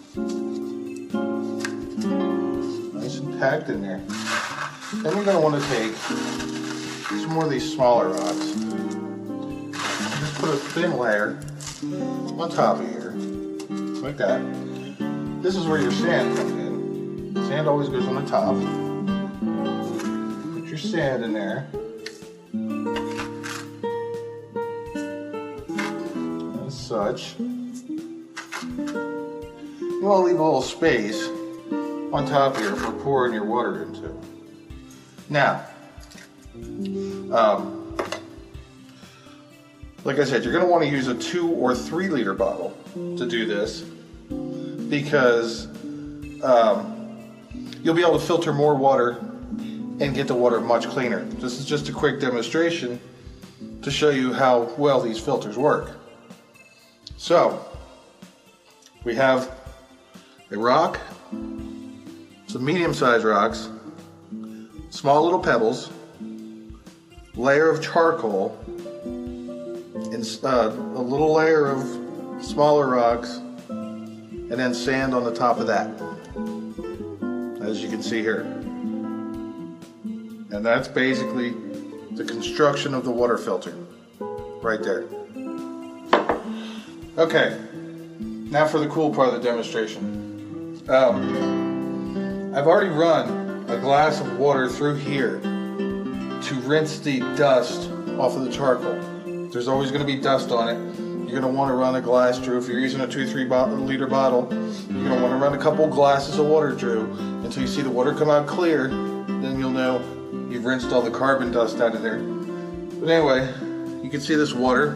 Nice and packed in there. Then we're going to want to take some more of these smaller rocks. Just put a thin layer on top of here, like that. This is where your sand comes in. Sand always goes on the top. Put your sand in there. As such. You want to leave a little space on top here for pouring your water into. Now, like I said, you're going to want to use a 2 or 3 liter bottle to do this, because you'll be able to filter more water and get the water much cleaner. This is just a quick demonstration to show you how well these filters work. So, we have a rock, some medium-sized rocks, small little pebbles, layer of charcoal, and a little layer of smaller rocks, and then sand on the top of that, as you can see here. And that's basically the construction of the water filter, right there. Okay, now for the cool part of the demonstration. I've already run a glass of water through here to rinse the dust off of the charcoal. There's always going to be dust on it. You're going to want to run a glass, Drew. If you're using a 2-3 liter bottle, you're going to want to run a couple glasses of water, Drew, until you see the water come out clear. Then you'll know you've rinsed all the carbon dust out of there. But anyway, you can see this water,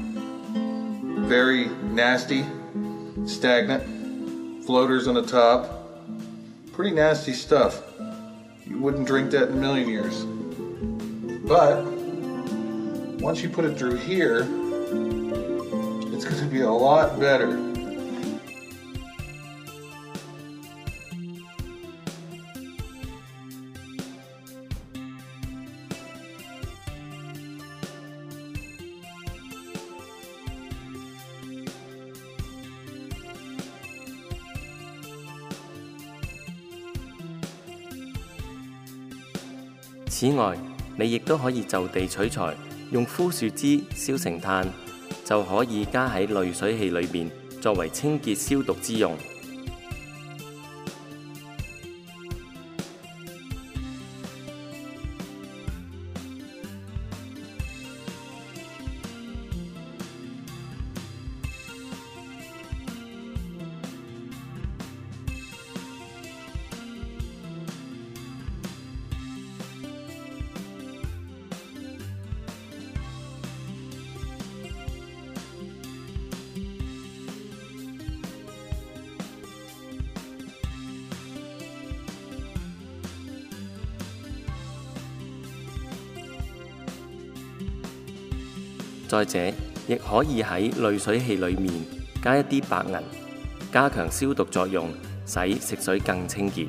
very nasty, stagnant, floaters on the top, pretty nasty stuff. You wouldn't drink that in a million years. But once you put it through here, it's going to be a lot better. 此外，你亦都可以就地取材，用枯樹枝燒成炭，就可以加喺濾水器裏面，作為清潔消毒之用。再者，亦可以喺濾水器裏面加一啲白銀，加強消毒作用，使食水更清潔。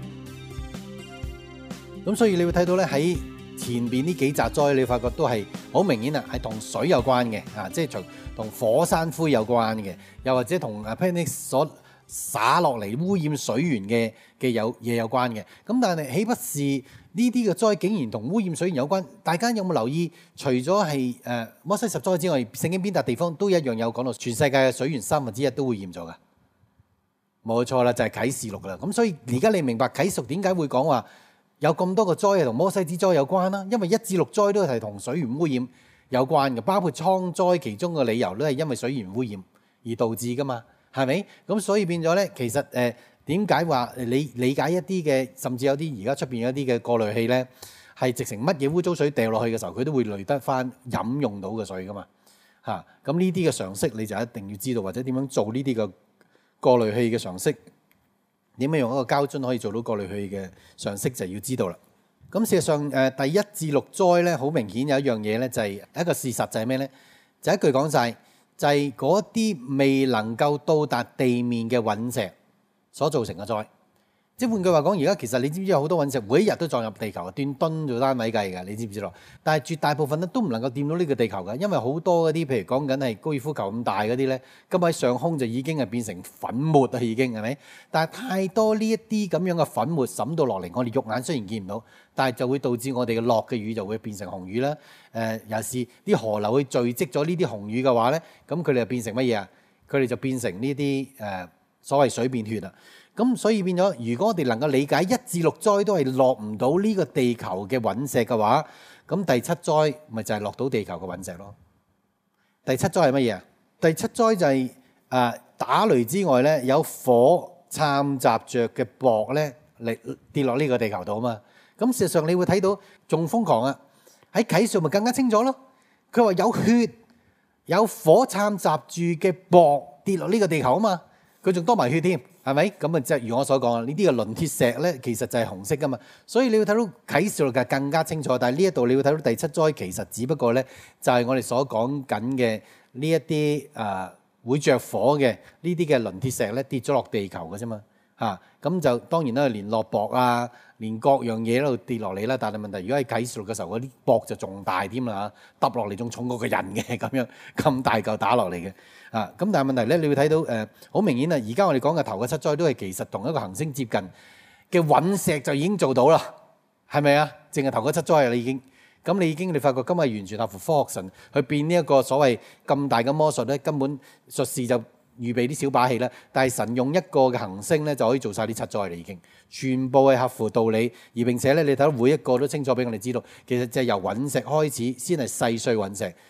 咁所以你會睇到咧，喺前邊呢幾集災，你發覺都係好明顯啊，係同水有關嘅啊，即係同火山灰有關嘅，又或者同Appendix所灑落嚟污染水源嘅有嘢有關嘅。咁但係豈不是呢啲嘅災竟然同污染水源有關？大家有冇留意？除咗係摩西十災之外，聖經邊笪地方都一樣有講到全世界嘅水源1/3都會染咗㗎。冇錯啦，就係啟示錄啦。咁所以而家你明白啟示錄點解會講話有咁多個災係同摩西之災有關啦？因為1至6災都係同水源污染有關嘅，包括瘡災其中嘅理由都係因為水源污染而導致㗎嘛，係咪？咁所以變咗咧，其實點解話你理解一啲嘅，甚至有啲而家出邊有啲嘅過濾器咧，係直情乜嘢污糟水掉落去嘅時候，佢都會濾得翻飲用到嘅水㗎嘛嚇。咁呢啲嘅常識你就一定要知道，或者點樣做呢啲嘅過濾器嘅常識，點樣用一個膠樽可以做到過濾器嘅常識就要知道啦。咁事實上第1至6災咧，好明顯有一樣嘢咧，就係一個事實就係咩咧？就一句講晒，就係嗰啲未能夠到達地面嘅隕石所造成嘅災。即係換句話講，而家其實你知唔知有好多隕石每一日都撞入地球，斷噸做單位計㗎，你知唔知咯？但係絕大部分咧都唔能夠掂到呢個地球㗎，因為好多嗰啲譬如講緊係高爾夫球咁大嗰啲咧，咁喺上空就已經係變成粉末啦，已經係咪？但係太多呢一啲咁樣嘅粉末滲到落嚟，我哋肉眼雖然見唔到，但係就會導致我哋嘅落嘅雨就會變成紅雨啦。尤其是啲河流去聚積咗呢啲紅雨嘅話咧，咁佢哋就變成乜嘢啊？佢哋就變成呢啲所謂水變血啊！咁所以變咗，如果我哋能夠理解1至6災都係落唔到呢個地球嘅隕石嘅話，咁第7災咪就係落到地球嘅隕石咯。第7災係乜嘢啊？第7災就係打雷之外咧，有火摻雜着嘅雹咧嚟跌落呢個地球度啊嘛。咁事實上你會睇到仲瘋狂啊！喺啟示咪更加清楚咯。佢話有血、有火摻雜住嘅雹跌落呢個地球啊嘛。佢仲多埋血添，係咪？咁啊，即係如我所講啊，呢啲嘅鱗鐵石咧，其實就係紅色噶嘛。所以你會睇到啟示錄嘅更加清楚。但係呢一度你會睇到第7災其實只不過咧，就係我哋所講緊嘅呢一啲會着火嘅呢啲嘅鱗鐵石咧跌咗落地球嘅啫嘛。咁就當然啦，連落雹啊，連各樣嘢喺度跌落嚟啦。但係問題，如果喺啟示錄嘅時候，嗰啲雹就仲大添啦嚇，揼落嚟仲重過個人嘅咁樣，咁大嚿打落嚟嘅。咁但係問題咧，你會睇到好明顯啊！而家我哋講嘅頭嘅7災都係其實同一個行星接近嘅隕石就已經做到啦，係咪啊？淨係頭嘅7災啊，你已經咁你發覺今日完全合乎科學神去變呢一個所謂咁大嘅魔術咧，根本術士就預備啲小把戲啦。但係神用一個嘅行星咧就可以做晒啲7災啦，已經全部係合乎道理，而並且咧你睇到每一個都清楚俾我哋知道，其實就係由隕石開始先係細碎隕石。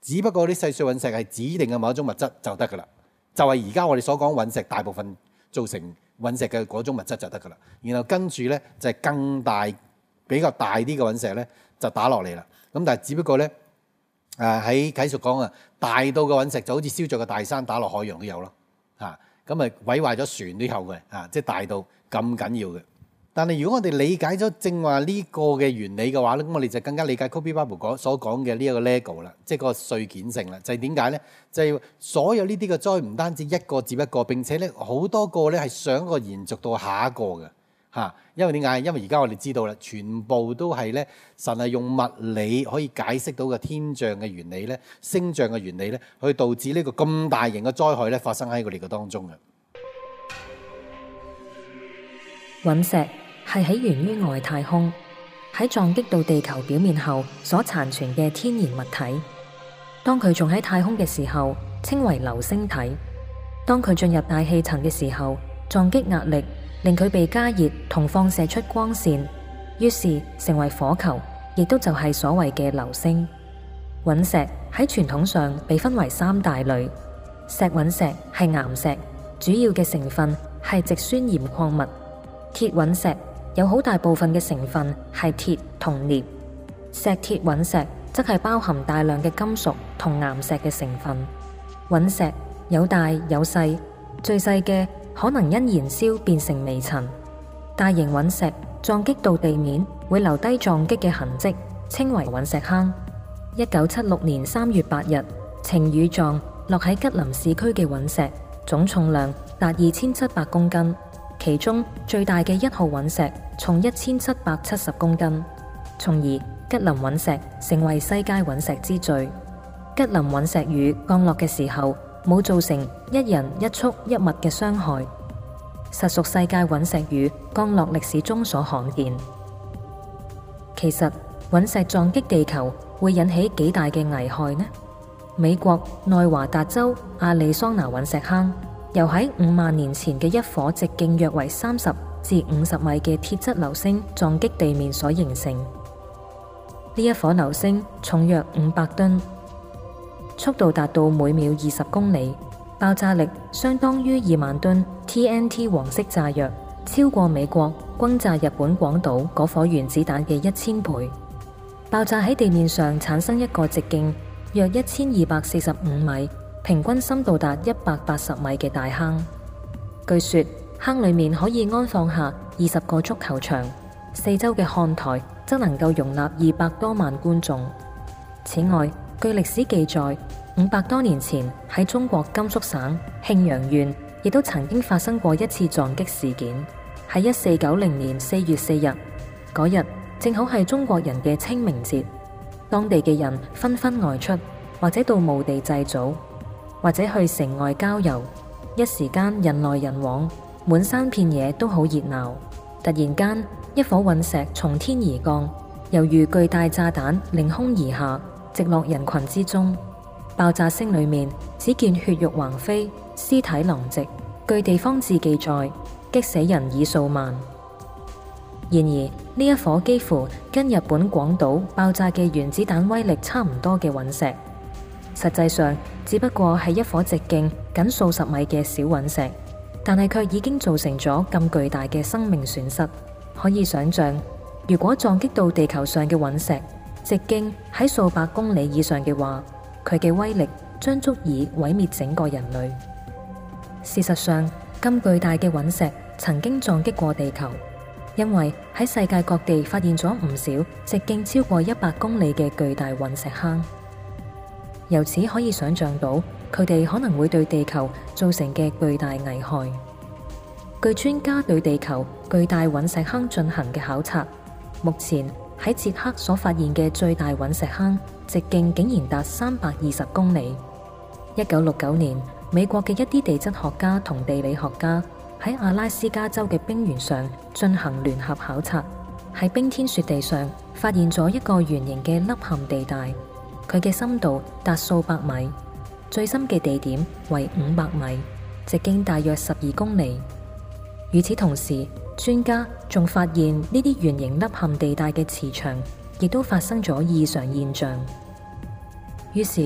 只不過啲細碎隕石係指定嘅某一種物質就得㗎啦，就係而家我哋所講隕石大部分造成隕石嘅嗰種物質就得㗎啦。然後跟住咧就係更大比較大啲嘅隕石咧就打落嚟啦。咁但係只不過咧喺啟述講啊，大到嘅隕石就好似燒着嘅大山打落海洋都有咯嚇，咁啊毀壞咗船都有嘅嚇，即係大到咁緊要嘅。但係如果我哋理解咗正話呢個嘅原理嘅話咧，咁我哋就更加理解 Kobe Bible 所講嘅呢一個 Lego 啦，即係個碎件性啦。就係點解咧？就係所有呢啲嘅災唔單止一個接一個，並且咧好多個咧係上一個延續到下一個嘅嚇。因為點解？因為而家我哋知道啦，全部都係咧神係用物理可以解釋到嘅天象嘅原理咧、星象嘅原理咧，去導致呢個咁大型嘅災害咧發生喺佢哋嘅當中嘅。 隕石係起源於外太空，喺撞擊到地球表面後所殘存嘅天然物體。當佢仲喺太空嘅時候，稱為流星體；當佢進入大氣層嘅時候，撞擊壓力令佢被加熱同放射出光線，於是成為火球，亦都就係所謂嘅流星。隕石喺傳統上被分為3大類。石隕石係岩石，主要嘅成分係矽酸鹽礦物。鐵隕石有好大部分嘅成分係鐵同鎳，石鐵隕石則係包含大量嘅金屬同岩石嘅成分。隕石有大有細，最細嘅可能因燃燒變成微塵。大型隕石撞擊到地面會留低撞擊嘅痕跡，稱為隕石坑。1976年3月8日，晴雨狀落喺吉林市區嘅隕石，總重量達2700公斤。其中最大嘅1號隕石重1770公斤，從而吉林隕石成為世界隕石之最。吉林隕石雨降落嘅時候冇造成一人一畜一物嘅傷害，實屬世界隕石雨降落歷史中所罕見。其實隕石撞擊地球會引起幾大嘅危害呢？美國內華達州亞利桑那隕石坑由喺5萬年前嘅一顆直徑約為30至50米嘅鐵質流星撞擊地面所形成。呢一顆流星重約500噸，速度達到每秒20公里，爆炸力相當於2萬噸 TNT 黃色炸藥，超過美國轟炸日本廣島嗰顆原子彈嘅1000倍。爆炸喺地面上產生一個直徑約1245米，平均深度達180米嘅大坑。據說坑裏面可以安放下20個足球場，四周嘅看台則能夠容納200多萬觀眾。此外，據歷史記載，500多年前喺中國甘肅省慶陽縣亦都曾經發生過一次撞擊事件。喺1490年4月4日嗰日，正好係中國人嘅清明節，當地嘅人紛紛外出，或者到墓地祭祖，或者去城外郊遊，一時間人來人往，滿山遍野都好熱鬧。突然間，一顆隕石從天而降，猶如巨大炸彈凌空而下，直落人群之中。爆炸聲裏面，只見血肉橫飛，屍體狼藉。據地方志記載，擊死人以數萬。然而，呢一顆幾乎跟日本廣島爆炸嘅原子彈威力差唔多嘅隕石，實際上只不過係一顆直徑僅數十米嘅小隕石，但係卻已經造成咗咁巨大嘅生命損失。可以想象，如果撞擊到地球上嘅隕石，直徑喺數百公里以上嘅話，佢嘅威力將足以毀滅整個人類。事實上，咁巨大嘅隕石曾經撞擊過地球，因為喺世界各地發現咗唔少直徑超過100公里嘅巨大隕石坑。由此可以想象到，佢哋可能會對地球造成嘅巨大危害。據專家對地球巨大隕石坑進行嘅考察，目前喺捷克所發現嘅最大隕石坑直徑竟然達320公里。1969年，美國嘅一啲地質學家同地理學家喺阿拉斯加州嘅冰原上進行聯合考察，喺冰天雪地上發現咗一個圓形嘅凹陷地帶，佢嘅深度達數百米，最深嘅地點為500米，直徑大約12公里。與此同時，專家仲發現呢啲圓形凹陷地帶嘅磁場亦都發生咗異常現象。於是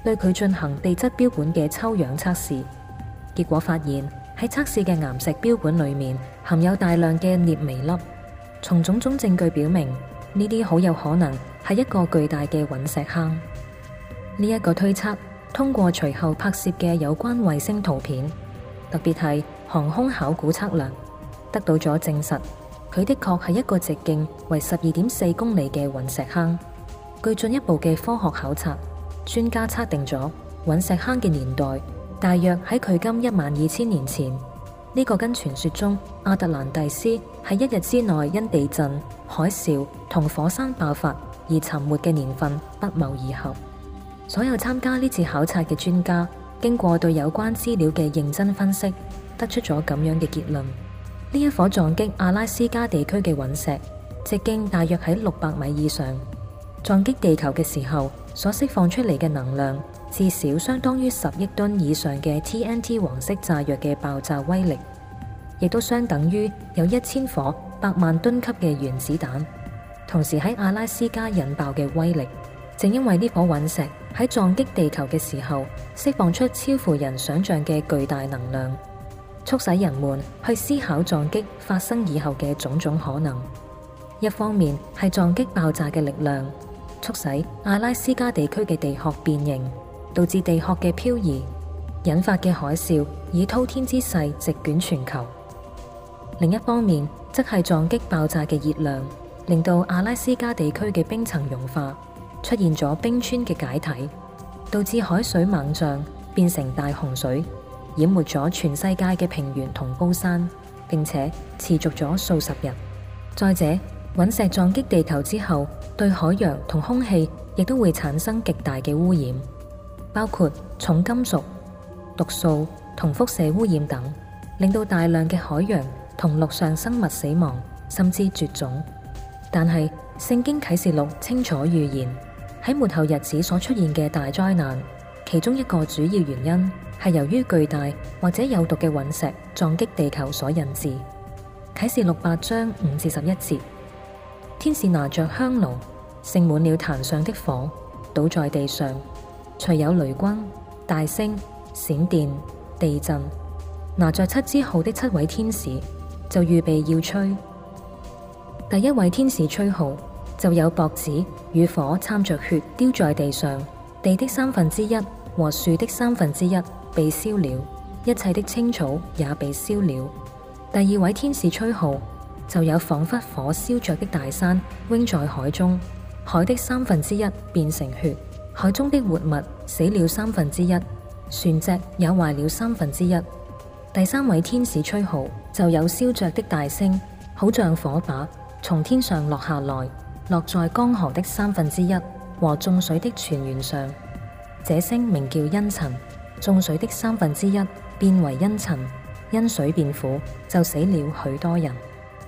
對佢進行地質標本嘅抽樣測試，結果發現喺測試嘅岩石標本裏面含有大量嘅鎳微粒。從種種證據表明，呢啲好有可能係一個巨大嘅隕石坑。呢一個推測通過隨後拍攝嘅有關衛星圖片，特別係航空考古測量，得到咗證實。佢的確係一個直徑為12.4公里嘅隕石坑。據進一步嘅科學考察，專家測定咗隕石坑嘅年代大約喺距今12000年前。呢個跟傳說中亞特蘭蒂斯喺1日之內因地震、海嘯同火山爆發而沉沒嘅年份不謀而合。所有參加呢次考察嘅專家經過對有關資料嘅認真分析，得出咗咁樣嘅結論：呢一顆撞擊阿拉斯加地區嘅隕石直徑大約喺600米以上，撞擊地球嘅時候所釋放出嚟嘅能量至少相當於10億噸以上嘅 TNT 黃色炸藥嘅爆炸威力，亦都相等於有1000顆100萬噸級嘅原子彈同時喺阿拉斯加引爆嘅威力。正因為呢顆隕石喺撞擊地球嘅時候釋放出超乎人想象嘅巨大能量，促使人們去思考撞擊發生以後嘅種種可能。一方面係撞擊爆炸嘅力量，促使阿拉斯加地區嘅地殼變形，導致地殼嘅漂移，引發嘅海嘯以滔天之勢席捲全球。另一方面則係撞擊爆炸嘅熱量，令到阿拉斯加地區嘅冰層融化，出現咗冰川嘅解體，導致海水猛漲變成大洪水，淹沒咗全世界嘅平原同高山，並且持續咗數十日。再者，隕石撞擊地球之後，對海洋同空氣亦都會產生極大嘅污染，包括重金屬、毒素同輻射污染等，令到大量嘅海洋同陸上生物死亡，甚至絕種。但係聖經啟示錄清楚預言，喺末後日子所出現嘅大災難，其中一個主要原因係由於巨大或者有毒嘅隕石撞擊地球所引致。啟示錄8章5至11節，天使拿着香爐，盛滿了壇上的火，倒在地上，隨有雷轟、大聲、閃電、地震。拿着7支號的7位天使就預備要吹。第一位天使吹號，就有雹子與火摻着血丟在地上，地的1/3和樹的1/3被燒了，一切的青草也被燒了。第二位天使吹號，就有仿佛火燒着的大山扔在海中，海的1/3變成血，海中的活物死了1/3，船隻也壞了1/3。第三位天使吹號，就有燒着的大星，好像火把從天上落下來，落在江河的1/3和眾水的泉源上。這星名叫茵蔯，眾水的1/3變為茵蔯，因水變苦，就死了許多人。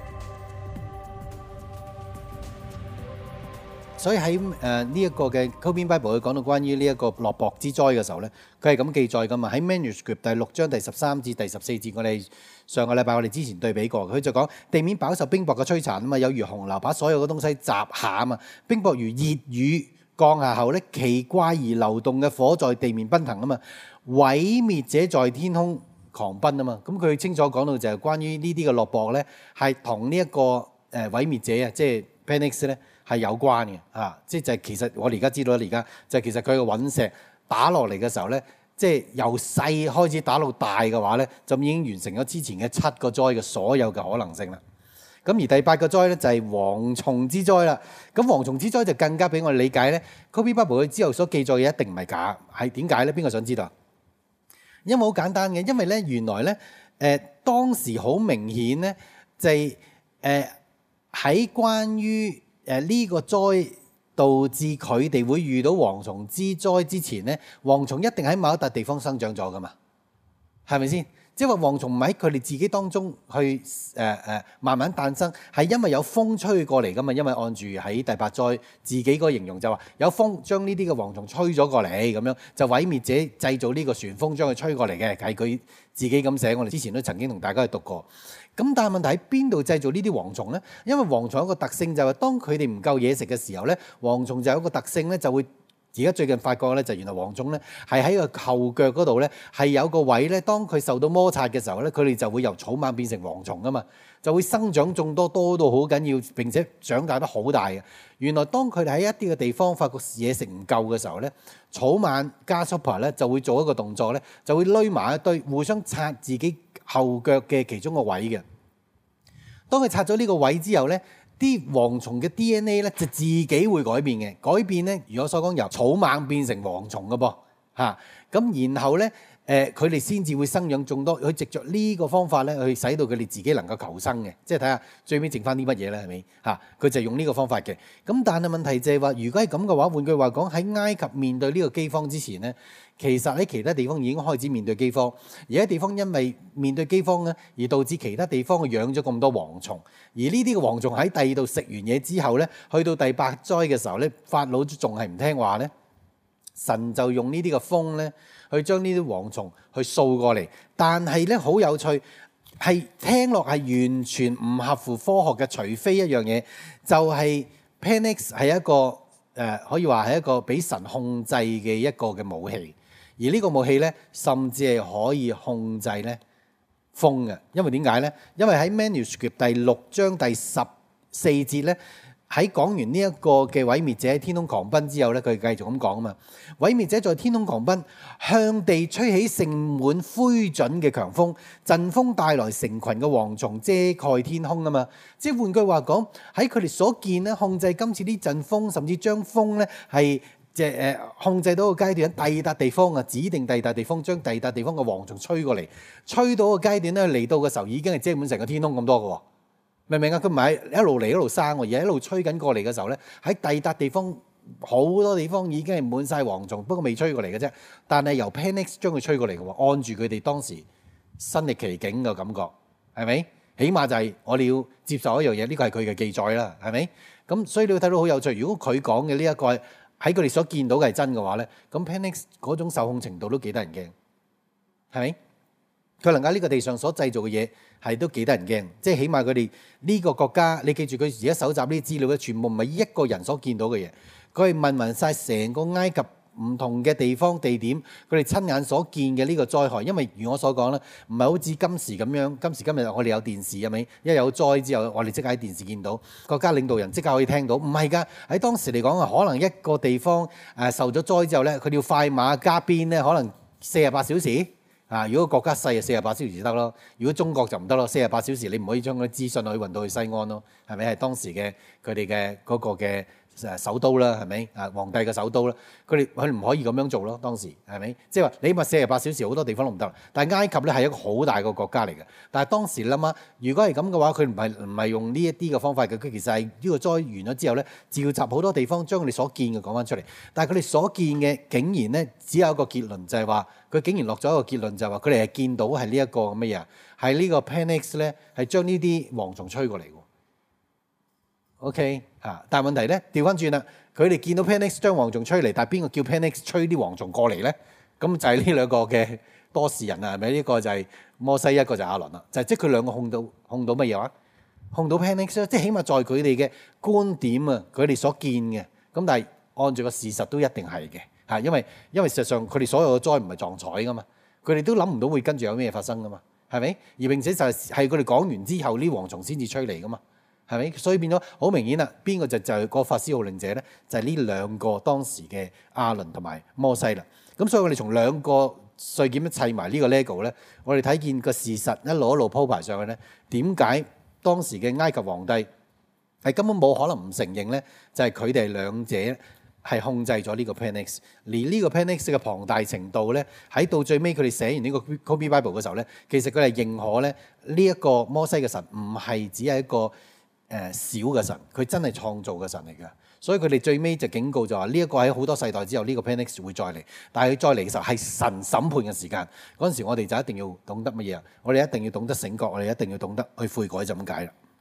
所以喺呢一個嘅 Copian Bible 佢講到關於呢一個落雹之災嘅時候咧，佢係咁記載噶嘛。喺 Manuscript 第6章第13至第14節，我哋上個禮拜我哋之前對比過，佢就講地面飽受冰雹嘅摧殘啊嘛，有如洪流把所有嘅東西砸下啊嘛，冰雹如熱雨降下後咧，奇怪而流動嘅火在地面奔騰啊嘛，毀滅者在天空狂奔啊嘛。咁佢清楚講到就係關於呢啲嘅落雹咧，係同呢一個毀滅者啊，即係 Panics 咧。係有關嘅嚇，即係其實我哋而家知道啦，而家就其實佢個隕石打落嚟嘅時候咧，即係由細開始打到大嘅話咧，就已經完成咗之前嘅7個災嘅所有嘅可能性啦。咁而第8個災咧就係蝗蟲之災啦。咁蝗蟲之災就更加俾我哋理解咧，Copian Bible佢之後所記載嘅一定唔係假，係點解咧？邊個想知道？因為好簡單嘅，因為咧原來咧當時好明顯咧就係喺關於呢個災導致佢哋會遇到蝗蟲之災之前咧，蝗蟲一定喺某一笪地方生長咗噶嘛，係咪先？即係話蝗蟲唔喺佢哋自己當中去慢慢誕生，係因為有風吹過嚟噶嘛。因為按住喺第8災自己個形容就話有風將呢啲嘅蝗蟲吹咗過嚟，咁樣就毀滅者製造呢個旋風將佢吹過嚟嘅，係佢自己咁寫。我哋之前都曾經同大家去讀過。咁但係問題喺邊度製造呢啲蝗蟲呢？因為蝗蟲有一個特性就係當佢哋唔夠嘢食嘅時候呢，蝗蟲就有一個特性呢，就會而家最近發覺咧，就原來蝗蟲咧係喺個後腳嗰度咧係有個位咧，當佢受到摩擦嘅時候咧，佢哋就會由草蜢變成蝗蟲噶嘛，就會生長眾多，多到好緊要，並且長大得好大嘅。原來當佢哋喺一啲嘅地方發覺嘢食唔夠嘅時候咧，草蜢加 super 咧就會做一個動作咧，就會攏埋一堆，互相擦自己後腳嘅其中個位嘅。當佢擦咗呢個位之後咧，啲蝗蟲嘅 DNA 咧就自己會改變嘅，改變咧如我所講由草蜢變成蝗蟲嘅噃嚇，咁然後咧佢哋先至會生養眾多，佢藉着呢個方法咧去使到佢哋自己能夠求生嘅，即係睇下最尾剩翻啲乜嘢咧，係咪嚇？佢就用呢個方法嘅。咁但係問題就係話，如果係咁嘅話，換句話講，喺埃及面對呢個饑荒之前咧，其實喺其他地方已經開始面對饑荒，而喺地方因為面對饑荒咧，而導致其他地方養咗咁多蝗蟲，而呢啲嘅蝗蟲喺第二度食完嘢之後咧，去到第8災嘅時候咧，法老仲係唔聽話咧，神就用呢啲嘅風咧，去將呢啲蝗蟲去掃過嚟。但係咧好有趣，係聽落係完全唔合乎科學嘅，除非一樣嘢，就係 Panics 係一個可以話係一個俾神控制嘅一個嘅武器。而呢個武器咧，甚至係可以控制咧風嘅，因為點解咧？因為喺 Manuscript 第6章第14節咧，喺講完呢一個嘅毀滅者喺天空狂奔之後咧，佢繼續咁講啊嘛。毀滅者在天空狂奔，向地吹起盛滿灰燼嘅強風，陣風帶來成群嘅蝗蟲遮蓋天空啊嘛。即係換句話講，喺佢哋所見咧，控制今次啲陣風，甚至將風咧係控制到個階段，第二笪地方啊，指定第二笪地方，將第二笪地方嘅蝗蟲吹過嚟，吹到個階段咧，嚟到嘅時候已經係遮滿成個天空咁多嘅喎，明唔明啊？佢唔係一路嚟一路生，而係一路吹緊過嚟嘅時候咧，喺第二笪地方好多地方已經係滿晒蝗蟲，不過未吹過嚟嘅啫。但係由 Panics 將佢吹過嚟嘅喎，按住佢哋當時身歷其境嘅感覺，係咪？起碼就係我哋要接受一樣嘢，呢個係佢嘅記載啦，係咪？咁所以你會睇到好有趣。如果佢講嘅呢一個喺佢哋所見到嘅係真嘅話咧，咁 Panics 嗰種受控程度都幾得人驚，係咪？佢能夠呢個地上所製造嘅嘢係都幾得人驚，即係起碼佢哋呢個國家，你記住佢而家搜集呢啲資料咧，全部唔係一個人所見到嘅嘢，佢係問勻晒成個埃及唔同嘅地方地點，佢哋親眼所見嘅呢個災害。因為如我所講咧，唔係好似今時咁樣，今時今日我哋有電視係咪？一有災之後，我哋即刻喺電視見到國家領導人即刻可以聽到。唔係㗎，喺當時嚟講啊，可能一個地方受咗災之後咧，佢哋要快馬加鞭咧，可能48小時啊。如果國家細啊，48小時得咯。如果中國就唔得咯，48小時你唔可以將嗰啲資訊可以運到去西安咯，係咪？係當時嘅佢哋嘅嗰個嘅首都啦，係咪啊？皇帝嘅首都啦，佢唔可以咁樣做咯。當時係咪？即係話你咪48小時好多地方都唔得。但係埃及咧係一個好大個國家嚟嘅。但係當時諗下，如果係咁嘅話，佢唔係用呢一啲嘅方法嘅。佢其實係呢個災完咗之後咧，召集好多地方將佢哋所見嘅講翻出嚟。但係佢哋所見嘅竟然咧只有一個結論，就係話佢竟然落咗一個結論，就係話佢哋係見到係呢一個乜嘢啊？係呢個 Panics 咧係將呢啲蝗蟲吹過嚟。OK 嚇，但係問題咧調翻轉啦，佢哋見到 Panics 將蝗蟲吹嚟，但係邊個叫 Panics 吹啲蝗蟲過嚟咧？咁就係呢兩個嘅多事人啊，係咪？呢個就係摩西，一個就係亞倫啦，就係即係佢兩個控到乜嘢話？控到 Panics 即係起碼在佢哋嘅觀點啊，佢哋所見嘅。咁但係按住個事實都一定係嘅嚇，因為事實上佢哋所有嘅災唔係撞彩噶嘛，佢哋都諗唔到會跟住有咩發生噶嘛，係咪？而並且就係佢哋講完之後，呢蝗蟲先至吹嚟噶嘛。係咪？所以變咗好明顯啦，邊個就係個法師號令者咧？就係呢兩個當時嘅亞倫同埋摩西啦。咁所以我哋從兩個碎件一砌埋呢個 LEGO 咧，我哋睇見個事實一路鋪排上去咧，點解當時嘅埃及皇帝係根本冇可能唔承認咧？就係佢哋兩者係控制咗呢個 Panics， 而呢個 Panics 嘅龐大程度咧，喺到最尾佢哋寫完呢個 Copy Bible 嘅時候咧，其實佢係認可咧呢一個摩西嘅神唔係只係一個小嘅神，佢真係創造嘅神嚟嘅，所以佢哋最尾就警告就話呢一個喺好多世代之後呢個 Panics 會再嚟，但係佢再嚟嘅時候係神審判嘅時間，嗰陣時我哋就一定要懂得乜嘢啊？我哋一定要懂得醒覺，我哋一定要懂得去悔改，就咁解啦。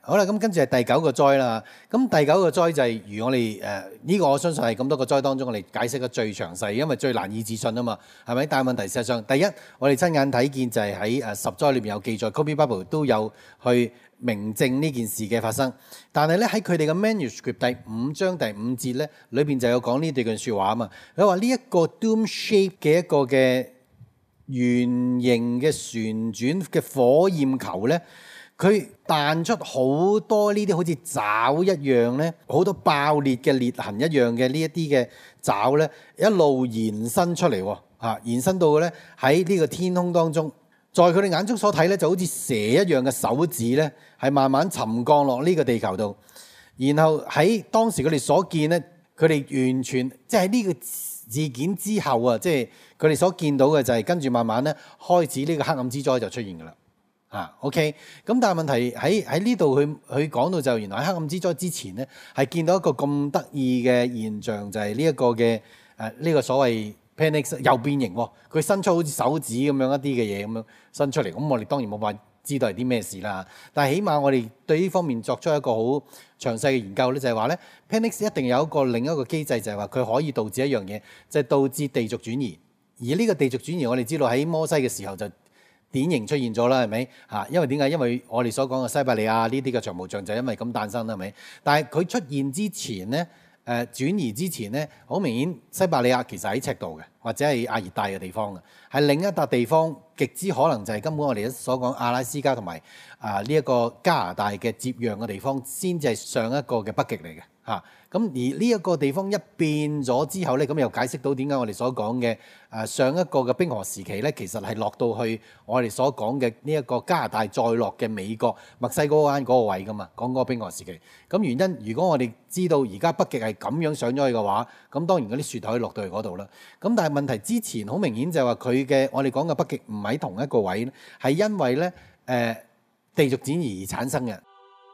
好啦，咁跟住係第9個災啦。咁第9個災就係如我哋呢個我相信係咁多個災當中我哋解釋得最詳細，因為最難以置信啊嘛，係咪？但係問題事實上，第一我哋親眼睇見就係喺10災裏面有記載 ，Copy Bible 都有去明證呢件事嘅發生。但係咧喺佢哋嘅 manuscript 第5章第5節咧裏邊就有講呢段句説話啊嘛。佢話呢一個 dome shape 嘅一個嘅圓形嘅旋轉嘅火焰球咧，佢彈出好多呢啲好似爪一樣咧，好多爆裂嘅裂痕一樣嘅呢一啲嘅爪咧，一路延伸出嚟喎，延伸到咧喺呢個天空當中，在佢哋眼中所睇咧，就好似蛇一樣嘅手指咧，係慢慢沉降落呢個地球度。然後喺當時佢哋所見咧，佢哋完全即係呢個事件之後啊，即係佢哋所見到嘅就係跟住慢慢咧開始呢個黑暗之災就出現㗎啦。OK， 咁但係問題喺呢度佢講到就原來喺黑暗之災之前咧，係見到一個咁得意嘅現象，就係呢一個嘅呢個所謂 Panics 又變形喎，佢伸出好似手指咁樣一啲嘅嘢咁樣伸出嚟，咁我哋當然冇辦法知道係啲咩事啦。但係起碼我哋對呢方面作出一個好詳細嘅研究咧，就係話咧 Panics 一定有另一個機制，就係話佢可以導致一樣嘢，就係導致地軸轉移。而呢個地軸轉移我哋知道喺摩西嘅時候就典型出現咗啦，係咪？因為點解？因為我哋所講嘅西伯利亞呢啲嘅長毛象就因為咁誕生啦，係咪？但係佢出現之前咧，轉移之前咧，好明顯西伯利亞其實喺赤道嘅，或者係亞熱帶嘅地方嘅，係另一笪地方，極之可能就係根本我哋所講阿拉斯加同埋呢一個加拿大嘅接壤嘅地方，先至係上一個嘅北極嚟嘅。咁而呢一個地方一變咗之後咧，咁又解釋到點解我哋所講嘅上一個嘅冰河時期咧，其實係落到去我哋所講嘅呢一個加拿大再落嘅美國墨西哥灣嗰個位噶嘛，講嗰個冰河時期。咁原因如果我哋知道而家北極係咁樣上咗去嘅話，咁當然嗰啲雪可以落到去嗰度啦。咁但係問題之前好明顯就係話佢嘅我哋講嘅北極唔喺同一個位，係因為咧地軸轉移而產生嘅。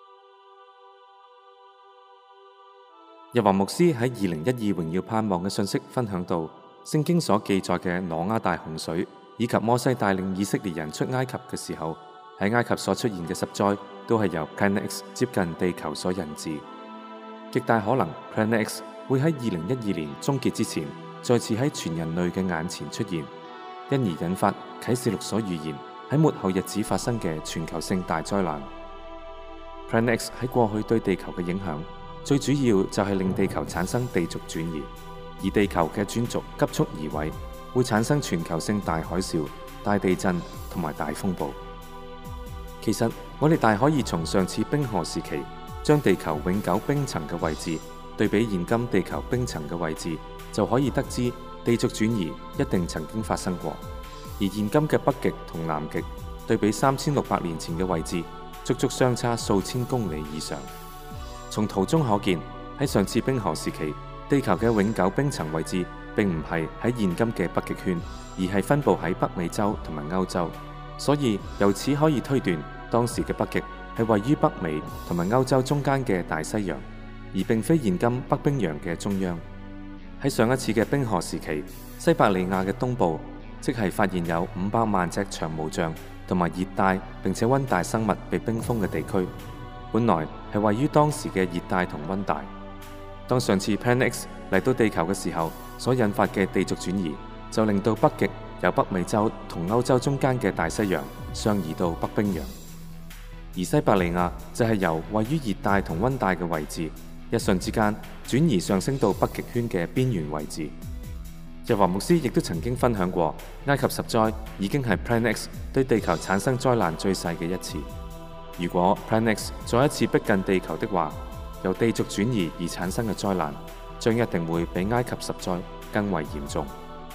日華牧師喺2012榮耀盼望嘅信息分享到，聖經所記載嘅挪亞大洪水，以及摩西帶領以色列人出埃及嘅時候，喺埃及所出現嘅10災，都係由 Planet X 接近地球所引致。極大可能 Planet X 會喺2012年終結之前，再次喺全人類嘅眼前出現，因而引發啟示錄所預言喺末後日子發生嘅全球性大災難。Planet X 喺過去對地球嘅影響，最主要就係令地球產生地軸轉移，而地球嘅轉軸急速移位，會產生全球性大海嘯、大地震同埋大風暴。其實我哋大可以從上次冰河時期將地球永久冰層嘅位置對比現今地球冰層嘅位置，就可以得知地軸轉移一定曾經發生過。而現今嘅北極同南極對比3600年前嘅位置，足足相差數千公里以上。從圖中可見，喺上次冰河時期，地球嘅永久冰層位置並唔係喺現今嘅北極圈，而係分佈喺北美洲同埋歐洲。所以由此可以推斷，當時嘅北極係位於北美同埋歐洲中間嘅大西洋，而並非現今北冰洋嘅中央。喺上一次嘅冰河時期，西伯利亞嘅東部，即係發現有500萬隻長毛象同埋熱帶並且溫帶生物被冰封嘅地區，本來係位於當時嘅熱帶同溫帶。當上次 Planet X 嚟到地球嘅時候，所引發嘅地軸轉移，就令到北極由北美洲同歐洲中間嘅大西洋上移到北冰洋，而西伯利亞就係由位於熱帶同溫帶嘅位置，一瞬之間轉移上升到北極圈嘅邊緣位置。日華牧師亦都曾經分享過，埃及10災已經係 Planet X 對地球產生災難最細嘅一次。如果 Planet X 再一次逼近地球的話，由地軸轉移而產生嘅災難，將一定會比埃及10災更為嚴重。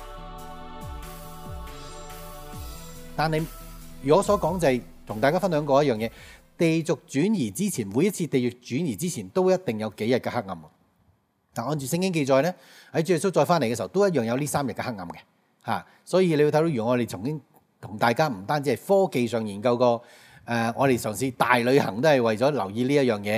但你如我所講就係同大家分享過一樣嘢，地軸轉移之前，每一次地軸轉移之前都一定有幾日嘅黑暗。但按住聖經記載咧，喺主耶穌再翻嚟嘅時候，都一樣有呢3日嘅黑暗嘅嚇。所以你會睇到，如果我哋曾經同大家唔單止係科技上研究過，我哋嘗試大旅行都係為咗留意呢一樣嘢。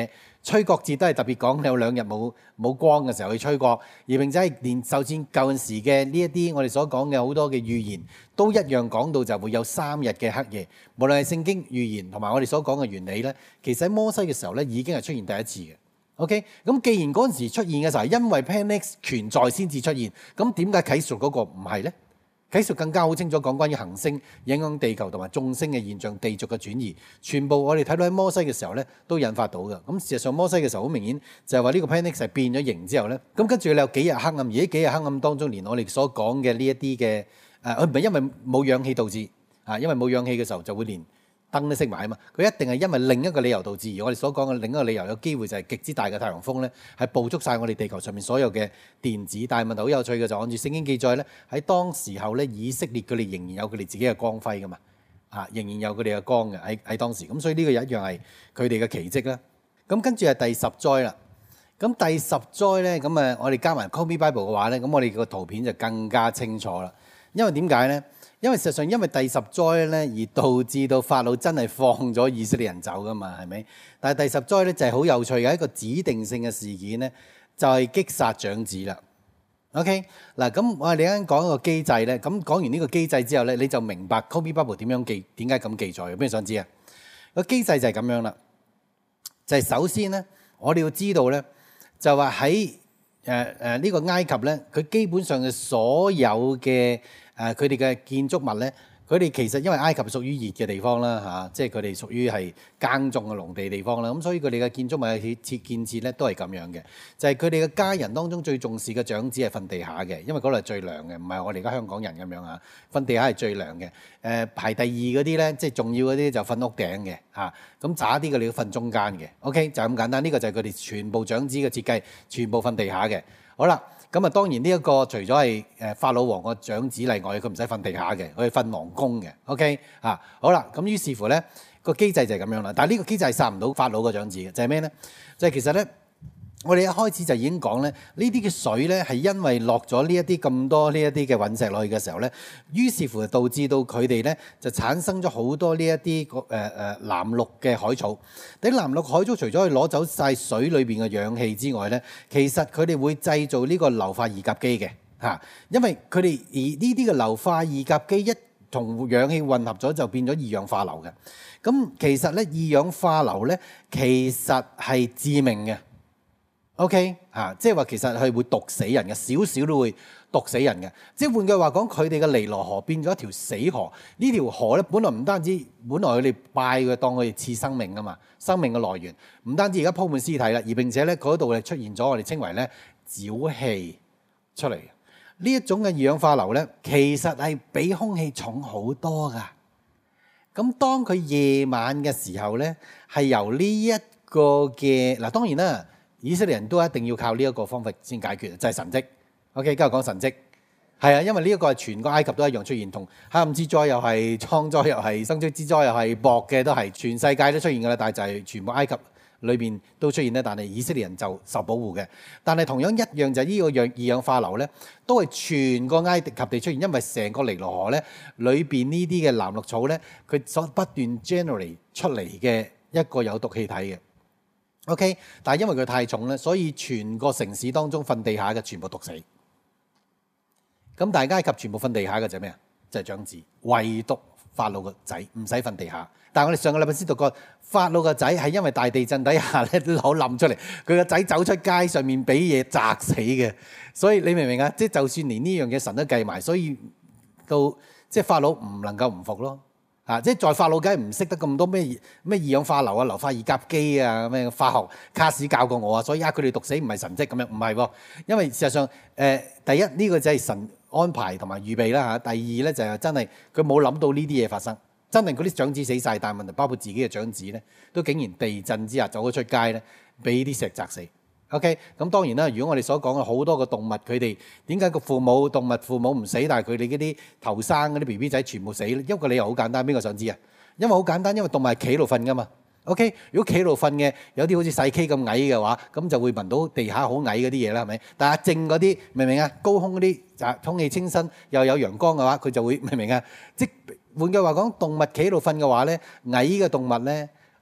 吹角節都係特別講有2日冇光嘅時候去吹角，而並且係連就算舊陣時嘅呢一啲我哋所講嘅好多嘅預言，都一樣講到就會有3日嘅黑夜。無論係聖經預言同埋我哋所講嘅原理咧，其實喺摩西嘅時候咧已經係出現第一次嘅。OK， 咁既然嗰陣時出現嘅時候係因為 Plan X 存在先至出現，咁點解啟示錄嗰個唔係咧？啟示錄更加好清楚講關於行星影響地球同埋眾星嘅現象、地軸嘅轉移，全部我哋睇到喺摩西嘅時候咧都引發到嘅。咁事實上摩西嘅時候好明顯就係話呢個 Plan X 係變咗形之後咧，咁跟住你有幾日黑暗，而呢幾日黑暗當中，連我哋所講嘅呢一啲嘅唔係因為冇氧氣導致因為冇氧氣嘅時候就會連燈都熄埋啊嘛，佢一定係因為另一個理由導致，而我哋所講嘅另一個理由有機會就係極之大嘅太陽風咧，係捕捉晒我哋地球上面所有嘅電子。但係問題好有趣嘅就按住聖經記載咧，喺當時候咧以色列佢哋仍然有佢哋自己嘅光輝噶嘛，仍然有佢哋嘅光嘅喺當時，咁所以呢個一樣係佢哋嘅奇蹟啦。咁跟住係第10災啦，咁第10災咧咁我哋加埋 Call Me Bible 嘅話咧，咁我哋個圖片就更加清楚啦。因為點解咧？因為事實上，因為第10災咧，而導致到法老真係放咗以色列人走噶嘛，係咪？但係第10災咧就係好有趣嘅一個指定性嘅事件咧，就係擊殺長子啦。OK， 嗱咁我哋啱啱講一個機制咧，咁講完呢個機制之後咧，你就明白 Call Me Bible 點解咁記載嘅？邊個想知啊？個機制就係咁樣啦，就係首先咧，我哋要知道咧，就話喺呢個埃及咧，佢基本上嘅所有嘅佢哋嘅建築物咧，佢哋其實因為埃及屬於熱嘅地方啦即係佢哋屬於係耕種嘅農地方啦，咁所以佢哋嘅建築物嘅建設咧都係咁樣嘅，就係佢哋嘅家人當中最重視嘅長子係瞓地下嘅，因為嗰度係最涼嘅，唔係我哋而家香港人咁樣瞓地下係最涼嘅。排第二嗰啲咧，即係重要嗰啲就瞓屋頂嘅咁渣啲嘅你要瞓中間嘅。OK， 就係咁簡單，呢個就係佢哋全部長子嘅設計，全部瞓地下嘅。好啦。咁當然呢一個除咗係法老王個長子例外，佢唔使瞓地下嘅，佢係瞓皇宮嘅。OK 好啦，咁於是乎咧個機制就係咁樣啦。但係呢個機制係殺唔到法老個長子嘅，就係咩咧？就係其實咧，我哋一開始就已經講咧，呢啲嘅水咧係因為落咗呢一啲咁多呢一啲嘅隕石落去嘅時候咧，於是乎就導致到佢哋咧就產生咗好多呢一啲藍綠嘅海草。啲藍綠海草除咗可以攞走晒水裏邊嘅氧氣之外咧，其實佢哋會製造呢個硫化二甲基嘅因為佢哋而呢啲嘅硫化二甲基一同氧氣混合咗就變咗二氧化硫嘅。咁其實咧二氧化硫咧其實係致命嘅。OK 即係話其實係會毒死人嘅，少少都會毒死人嘅。即係換句話講，佢哋嘅尼羅河變咗一條死河。呢條河咧，本來唔單止，本來佢哋拜佢當佢哋賜生命啊嘛，生命嘅來源。唔單止而家鋪滿屍體啦，而並且咧嗰度咧出現咗我哋稱為咧沼氣出嚟。呢一種嘅二氧化硫咧，其實係比空氣重好多噶。咁當佢夜晚嘅時候咧，係由呢一個嘅嗱，當然啦。以色列人都一定要靠呢一個方法先解決，就係神蹟。OK，今日講神蹟，係因為呢一個係全個埃及都一樣出現，同黑暗之災又係瘡災又係生殖之災又係雹嘅都係全世界都出現㗎啦。但係就係全部埃及裏邊都出現咧，但係以色列人就受保護嘅。但係同樣一樣就係呢個二氧化硫咧，都係全個埃及地出現，因為成個尼羅河咧裏邊呢啲嘅藍綠草咧，佢所不斷 generate 出嚟嘅一個有毒氣體嘅。OK， 但係因為佢太重咧，所以全個城市當中瞓地下嘅全部毒死。咁大家埃及全部瞓地下嘅就係咩啊？就係長子，唯獨法老個仔唔使瞓地下。但係我哋上個禮拜先讀過，法老個仔係因為大地震底下咧樓冧出嚟，佢個仔走出街上面俾嘢砸死嘅。所以你明唔明啊？即係就算連呢樣嘢神都計埋，所以到即係法老唔能夠唔服咯。即係在法老梗係唔識得咁多咩二氧化硫啊、硫化二甲基啊、咩化學卡士教過我啊，所以佢哋毒死唔係神蹟咁樣，唔係喎。因為事實上第一呢個就係神安排同埋預備啦第二咧就係真係佢冇諗到呢啲嘢發生，真係嗰啲長子死晒，但係問題包括自己嘅長子咧，都竟然地震之下走咗出街咧，俾啲石砸死。OK， 咁當然啦，如果我哋所講嘅好多個動物，佢哋點解個動物父母唔死，但係佢哋嗰啲頭生嗰啲 BB 仔全部死咧？一個理由好簡單，邊個想知啊？因為好簡單，因為動物係企度瞓噶嘛。OK， 如果企度瞓嘅有啲好似細 K 咁矮嘅話，咁就會聞到地下好矮嗰啲嘢啦，係咪？但係阿正嗰啲明唔明啊？高空嗰啲就空氣清新又有陽光嘅話，佢就會明唔明啊？即換句話講，動物企度瞓嘅話咧，矮嘅動物咧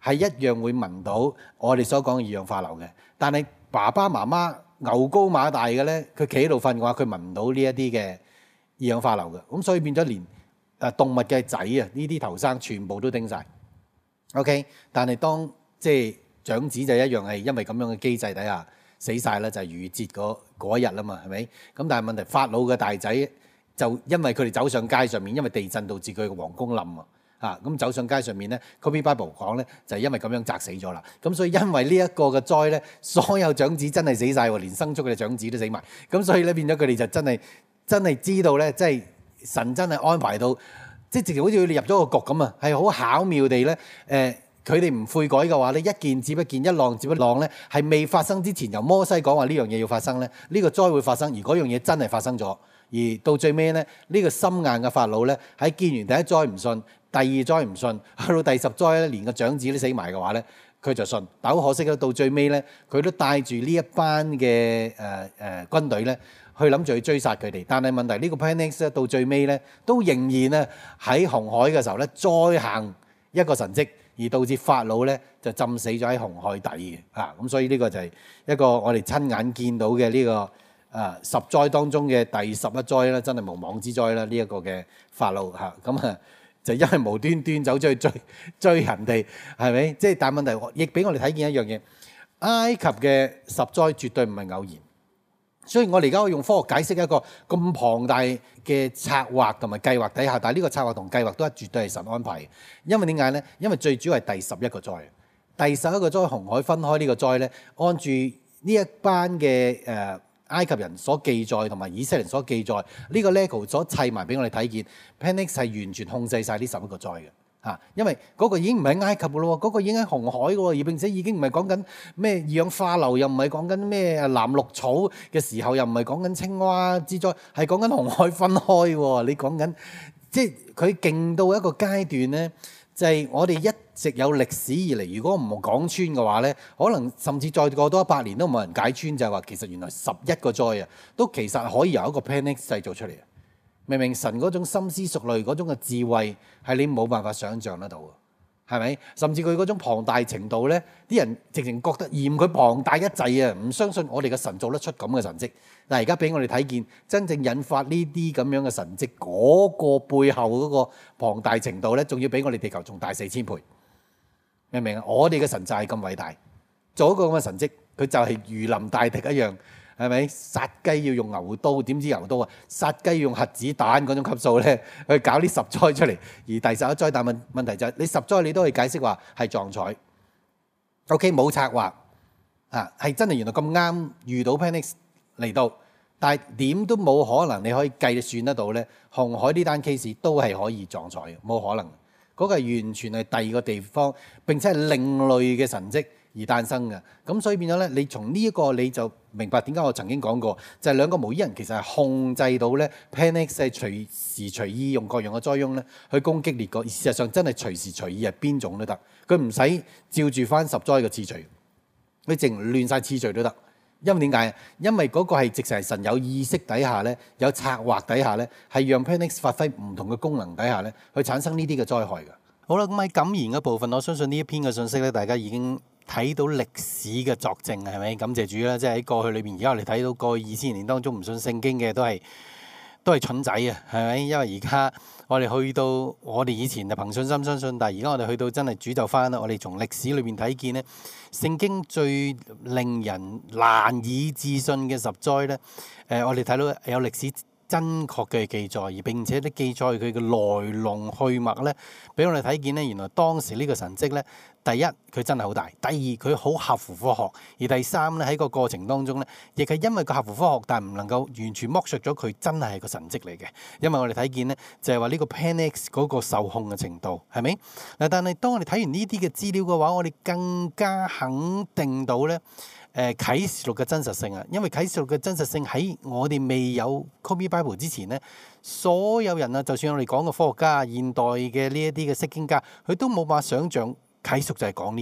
係一樣會聞到我哋所講嘅二氧化硫嘅。但係爸爸媽媽牛高馬大嘅咧，佢企喺度瞓嘅話，佢聞唔到呢一啲嘅二氧化硫嘅。咁所以變咗連動物嘅仔啊，呢啲頭生全部都叮晒。OK， 但係當即係長子就一樣係因為咁樣嘅機制底下死晒啦，就係逾節嗰一日啦嘛，係咪？咁但係問題法老嘅大仔就因為佢哋走上街上面，因為地震導致佢嘅皇宮冧啊，咁走上街上面咧 Copy Bible 講咧就係因為咁樣砸死咗啦。咁所以因為呢一個嘅災咧，所有長子真係死晒喎，連生畜嘅長子都死埋。咁所以咧變咗佢哋就真係知道咧，即係神真係安排到。即係直情好似佢哋入咗個局咁啊，係好巧妙地咧，佢哋唔悔改嘅話咧，一件接一件，一浪接一浪咧，係未發生之前，由摩西講話呢樣嘢要發生咧，呢個災會發生，而嗰樣嘢真係發生咗，而到最尾咧，呢個心硬嘅法老咧，喺見完第一災唔信，第二災唔信，去到第10災咧，連個長子都死埋嘅話咧，佢就信。但好可惜咧，到最尾咧，佢都帶住呢一班嘅軍隊咧。去諗住去追殺佢哋，但係問題呢個 Plan X 咧到最尾咧都仍然咧喺紅海嘅時候咧再行一個神蹟，而導致法老咧就浸死咗喺紅海底嘅咁所以呢個就係一個我哋親眼見到嘅呢個10災當中嘅第11災啦，真係無妄之災啦！呢一個嘅法老咁就因為無端端走出去追人哋，係咪？即係但係問題亦俾我哋睇見一樣嘢，埃及嘅10災絕對唔係偶然。所以我哋而家可以用科學解釋一個咁龐大嘅策劃同埋計劃底下，但係呢個策劃同計劃都絕對係神安排嘅。因為點解咧？因為最主要係第11個災，第11個災紅海分開呢個災咧，按住呢一班嘅埃及人所記載同埋以色列人所記載呢個 level 所砌埋俾我哋睇見 ，Panic 係完全控制晒呢11個災嘅。因為嗰個已經唔係埃及嘅咯，嗰個已經喺紅海嘅喎，而並且已經唔係講緊咩二氧化硫，又唔係講緊咩藍綠草嘅時候，又唔係講緊青蛙之災，係講緊紅海分開喎。你講緊即係佢勁到一個階段咧，就係我哋一直有歷史以嚟，如果唔講穿嘅話咧，可能甚至再過多100年都冇人解穿，就係話其實原來11個災啊，都其實可以由一個 panic 製造出嚟。明明神嗰種深思熟慮嗰種嘅智慧係你冇辦法想像得到嘅，係咪？甚至佢嗰種龐大程度咧，啲人直情覺得嫌佢龐大一滯啊，唔相信我哋嘅神做得出咁嘅神蹟。但係而家俾我哋睇見，真正引發呢啲咁樣嘅神蹟嗰個背後嗰個龐大程度咧，仲要比我哋地球仲大4000倍。明唔明啊？我哋嘅神就係咁偉大，做一個咁嘅神蹟，佢就係如臨大敵一樣。係咪殺雞要用牛刀？點知牛刀啊？殺雞要用核子彈嗰種級數咧，去搞呢10災出嚟。而第11災，但問題就係你10災你都可以解釋話係撞彩。OK， 冇策劃係真係原來咁啱遇到 Panic 嚟到，但係點都冇可能你可以計算得到咧。紅海呢單 case 都係可以撞彩嘅，冇可能。嗰個係完全係第二個地方，並且係另類嘅神蹟而誕生嘅。咁所以變咗咧，你從呢一個你就明白點解我曾經講過，就係兩個無依人其實係控制到咧 Panic 係隨時隨意用各樣嘅災殃咧去攻擊列國，而事實上真係隨時隨意係邊種都得，佢唔使照住翻10災嘅次序，佢淨亂晒次序都得。因為點解？因為嗰個係直情係神有意識底下咧，有策劃底下咧，係讓 Panic 發揮唔同嘅功能底下咧，去產生呢啲嘅災害嘅。好啦，咁喺感言嘅部分，我相信呢一篇嘅信息咧，大家已經睇到歷史嘅作證，係咪？感謝主啦！即係喺過去裏邊，而家我哋睇到過去2000年當中唔信聖經嘅都係蠢仔啊，係咪？因為而家我哋去到我哋以前就憑信心相信，但係而家我哋去到真係主就翻啦。我哋從歷史裏邊睇見咧，聖經最令人難以置信嘅10災咧，我哋睇到有歷史真確嘅記載，而並且都記載佢嘅來龍去脈咧，俾我哋睇見咧，原來當時呢個神蹟咧，第一佢真係好大，第二佢好合乎科學，而第三咧喺個過程當中咧，亦係因為佢合乎科學，但係唔能夠完全剝削咗佢真係個神蹟嚟嘅。因為我哋睇見咧，就係話呢個 Panic 嗰個受控嘅程度係咪？嗱，但係當我哋睇完呢啲嘅資料嘅話，我哋更加肯定到咧。啟示錄嘅真實性啊，因為啟示錄嘅真實性喺我哋未有 Copy Bible 之前咧，所有人啊，就算我哋講嘅科學家、現代嘅呢一啲嘅釋經家，佢都冇辦法想像啟示錄就係講呢啲嘢。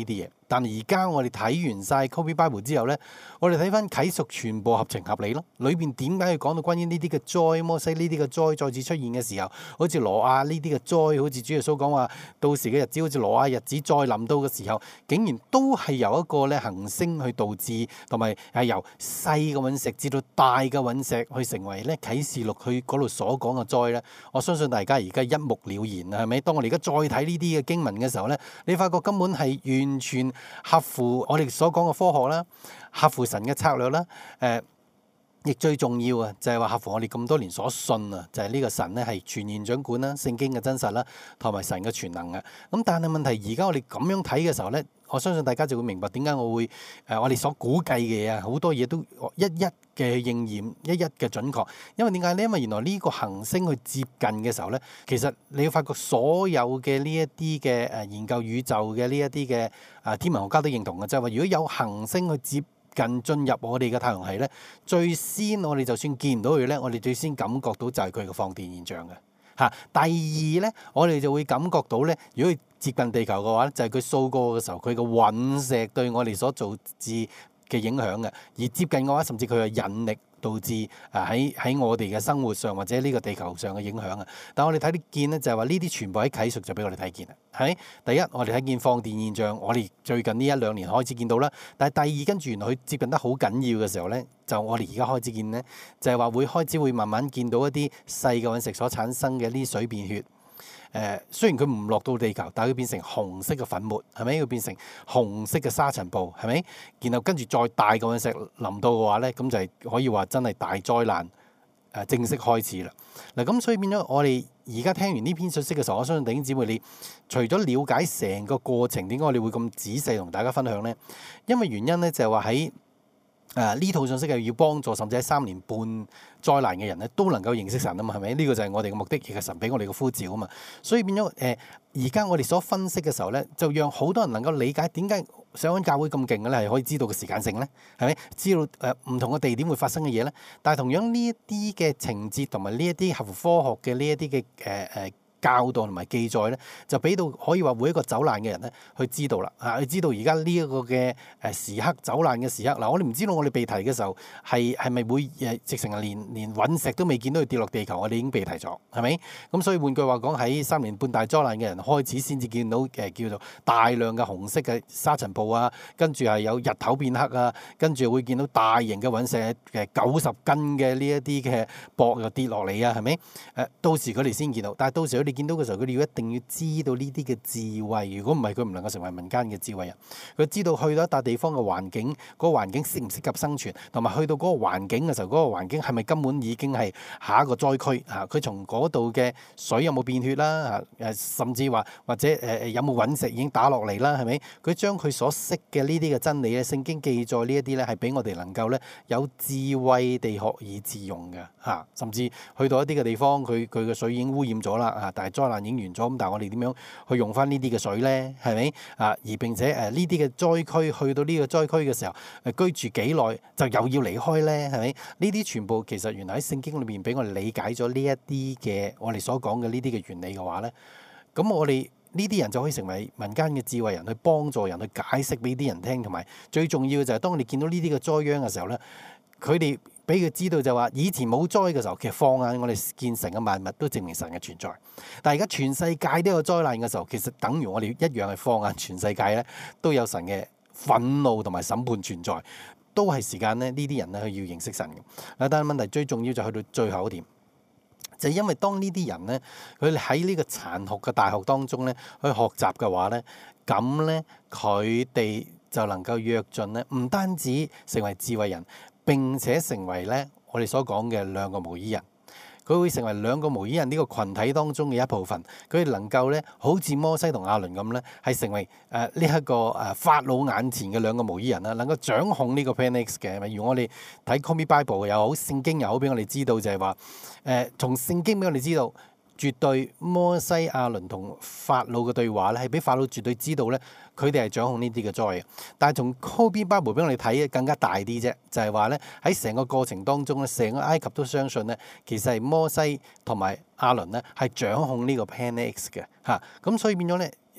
但係而家我哋睇完晒 Copy Bible 之後咧，我哋睇翻啟示全部合情合理咯。裏邊點解要講到關於呢啲嘅災，摩西呢啲嘅災再次出現嘅時候，好似挪亞呢啲嘅災，好似主耶穌講話到時嘅日子，好似挪亞日子再臨到嘅時候，竟然都係由一個咧行星去導致，同埋係由細嘅隕石至到大嘅隕石去成為咧啟示錄去嗰度所講嘅災咧。我相信大家而家一目了然啦，係咪？當我哋而家再睇呢啲嘅經文嘅時候咧，你發覺根本係完全合乎我哋所講嘅科學啦，合乎神嘅策略啦，亦最重要啊，就係話合乎我哋咁多年所信啊，就係呢個神咧係全然掌管啦，聖經嘅真實啦，同埋神嘅全能啊。咁但係問題而家我哋咁樣睇嘅時候咧，我相信大家就會明白點解我會我哋所估計嘅嘢啊，好多嘢都一一嘅應驗，一一嘅準確。因為點解咧？因為原來呢個行星去接近嘅時候咧，其實你要發覺所有嘅呢一啲嘅研究宇宙嘅呢一啲嘅天文學家都認同嘅，就係話如果有行星去接近進入我哋嘅太陽系咧，最先我哋就算見唔到佢咧，我哋最先感覺到就係佢嘅放電現象嘅嚇。第二咧，我哋就會感覺到咧，如果佢接近地球嘅話咧，就係佢掃過嘅時候，佢嘅隕石對我哋所造致嘅影響嘅。而接近嘅話，甚至佢嘅引力導致喺我哋嘅生活上或者呢個地球上嘅影響啊。但係我哋睇得見咧，就係話呢啲全部喺啟示就俾我哋睇見啦。係第一，我哋睇見放電現象，我哋最近呢一兩年開始見到啦。但係第二，跟住原來佢接近得好緊要嘅時候咧，就我哋而家開始見咧，就係話會開始會慢慢見到一啲細嘅隕石所產生嘅呢水變血。雖然佢唔落到地球，但係佢變成紅色嘅粉末，係咪？佢變成紅色嘅沙塵暴，係咪？然後跟住再大嘅隕石臨到嘅話咧，咁就係可以話真係大災難正式開始啦。嗱，咁所以變咗我哋而家聽完呢篇信息嘅時候，我相信弟兄姊妹，你除咗了解成個過程，點解我哋會咁仔細同大家分享咧？因為原因咧就係話喺呢套信息係要幫助，甚至喺3年半災難嘅人咧都能夠認識神啊嘛，係咪？呢個就係我哋嘅目的，亦係神俾我哋嘅呼召啊嘛。所以變咗而家我哋所分析嘅時候咧，就讓好多人能夠理解點解上恩教會咁勁嘅咧，係可以知道個時間性咧，係咪？知道唔同嘅地點會發生嘅嘢咧。但係同樣呢一啲嘅情節同埋呢一啲合乎科學嘅呢一啲嘅教導同埋記載咧，就俾到可以話每一個走難嘅人咧去知道啦嚇，去知道而家呢一個嘅時刻走難嘅時刻。嗱，我哋唔知道我哋被提嘅時候係咪會直情係連隕石都未見到佢跌落地球，我哋已經被提咗，係咪？咁所以換句話講，喺3年半大災難嘅人開始先至見到叫做大量嘅紅色嘅沙塵暴啊，跟住係有日頭變黑啊，跟住會見到大型嘅隕石90斤嘅呢一啲嘅雹又跌落嚟啊，係咪？到時佢哋先見到，但係到時佢哋見到嘅時候，佢哋要一定要知道呢啲嘅智慧。如果唔係，佢唔能夠成為民間嘅智慧人。佢知道去到一笪地方嘅環境，嗰個環境適唔適合生存，同埋去到嗰個環境嘅時候，嗰個環境係咪根本已經係下一個災區啊？佢從嗰度嘅水有冇變血啦？甚至話或者有冇隕石已經打落嚟啦？係咪？佢將佢所識嘅呢啲嘅真理咧，聖經記載呢一啲咧，係俾我哋能夠咧有智慧地學以致用嘅嚇。甚至去到一啲嘅地方，佢嘅水已經污染咗啦嚇，但係災難已經完咗，咁但係我哋點樣去用翻呢啲嘅水咧？係咪啊？而並且呢啲嘅災區去到呢個災區嘅時候，居住幾耐就又要離開咧？係咪？呢啲全部其實原來喺聖經裏面俾我哋理解咗呢一啲嘅我哋所講嘅呢啲嘅原理嘅話咧，咁我哋呢啲人就可以成為民間嘅智慧人，去幫助人去解釋俾啲人聽，同埋最重要嘅就係當我哋見到呢啲嘅災殃嘅時候咧，佢哋俾佢知道就話以前冇災嘅時候，其實放眼我哋見神嘅萬物都證明神嘅存在。但係而家全世界都有災難嘅時候，其實等於我哋一樣係放眼全世界咧都有神嘅憤怒同埋審判存在，都係時間咧呢啲人咧去要認識神嘅。但係問題最重要就去到最後一點，就係因為當呢啲人咧佢喺呢個殘酷嘅大學當中咧去學習嘅話咧，咁咧佢哋就能夠躍進咧，唔單止成為智慧人，並且成為咧我哋所講嘅兩個無依人。佢會成為兩個無依人呢個群體當中嘅一部分。佢哋能夠咧好似摩西同亞倫咁咧，係成為呢一個法老眼前嘅兩個無依人啦，能夠掌控呢個 Plan X 嘅。例如我哋睇 Copy Bible 又好，聖經又好，俾我哋知道就係話從聖經俾我哋知道，絕對摩西亞倫同法老嘅對話咧，係俾法老絕對知道咧，佢哋係掌控呢啲嘅災嘅。但係從 Copy Bible 俾我哋睇更加大啲啫，就係話咧喺成個過程當中咧，成個埃及都相信咧，其實係摩西同埋亞倫咧係掌控呢個 Plan X 嘅嚇。咁所以變咗咧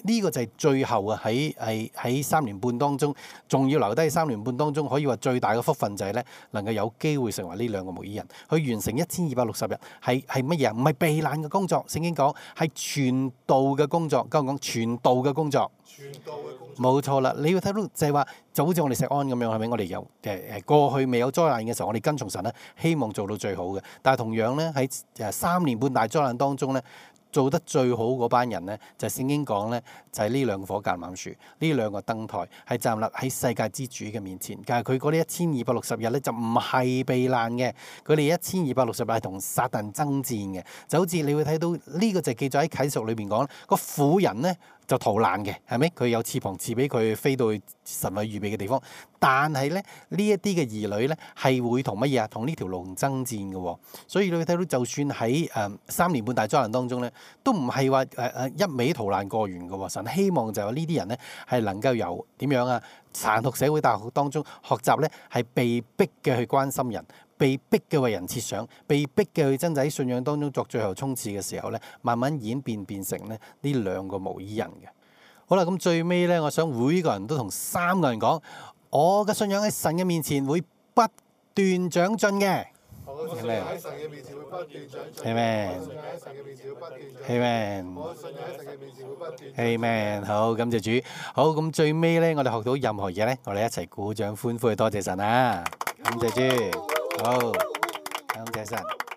呢個就係最後啊，喺3年半當中，仲要留低3年半當中，可以話最大嘅福分就係咧，能夠有機會成為呢兩個牧耳人，去完成1260日，係乜嘢啊？唔係避難嘅工作，聖經講係傳道嘅工作。今日講傳道嘅工作，冇錯啦。你要睇到就係話，就好似我哋石安咁樣，係咪？我哋有過去未有災難嘅時候，我哋跟從神咧，希望做到最好嘅。但係同樣咧，喺3年半大災難當中咧，做得最好嗰班人呢，就係聖經講呢，就係呢兩個火橄欖樹，呢兩個燈台，係站立喺世界之主嘅面前。但係佢嗰啲1260日呢，就唔係避難嘅，佢哋1260日係同撒旦爭戰嘅。就好似你會睇到呢個就記載喺啟示錄裏邊講，個婦人呢就逃難嘅，係咪？佢有翅膀賜俾佢飛到去神為預備嘅地方。但係咧，呢一啲嘅兒女咧係會同乜嘢啊？同呢條龍爭戰嘅喎。所以你會睇到，就算喺3年半大災難當中咧，都唔係話一味逃難過完嘅喎。神希望就係呢啲人咧係能夠由點樣啊？殘酷社會大學當中學習咧，係被逼嘅去關心人，被逼嘅為人設想，被逼嘅去真係喺信仰當中作最後衝刺嘅時候咧，慢慢演變成咧呢兩個無依人嘅。好啦，咁最尾咧，我想每個人都同3個人講，我嘅信仰喺神嘅面前會不斷長進嘅。 我嘅信仰喺神嘅面前會不斷長進。 係咩？ 我嘅信仰喺神嘅面前會不斷長進。 係咩？ 我嘅信仰喺神嘅面前會不斷長進。 係咩？好，感謝主。好，咁最尾咧，我哋學到任何嘢咧，我哋一齊鼓掌歡呼去多謝神啊！感謝主。好，感謝神。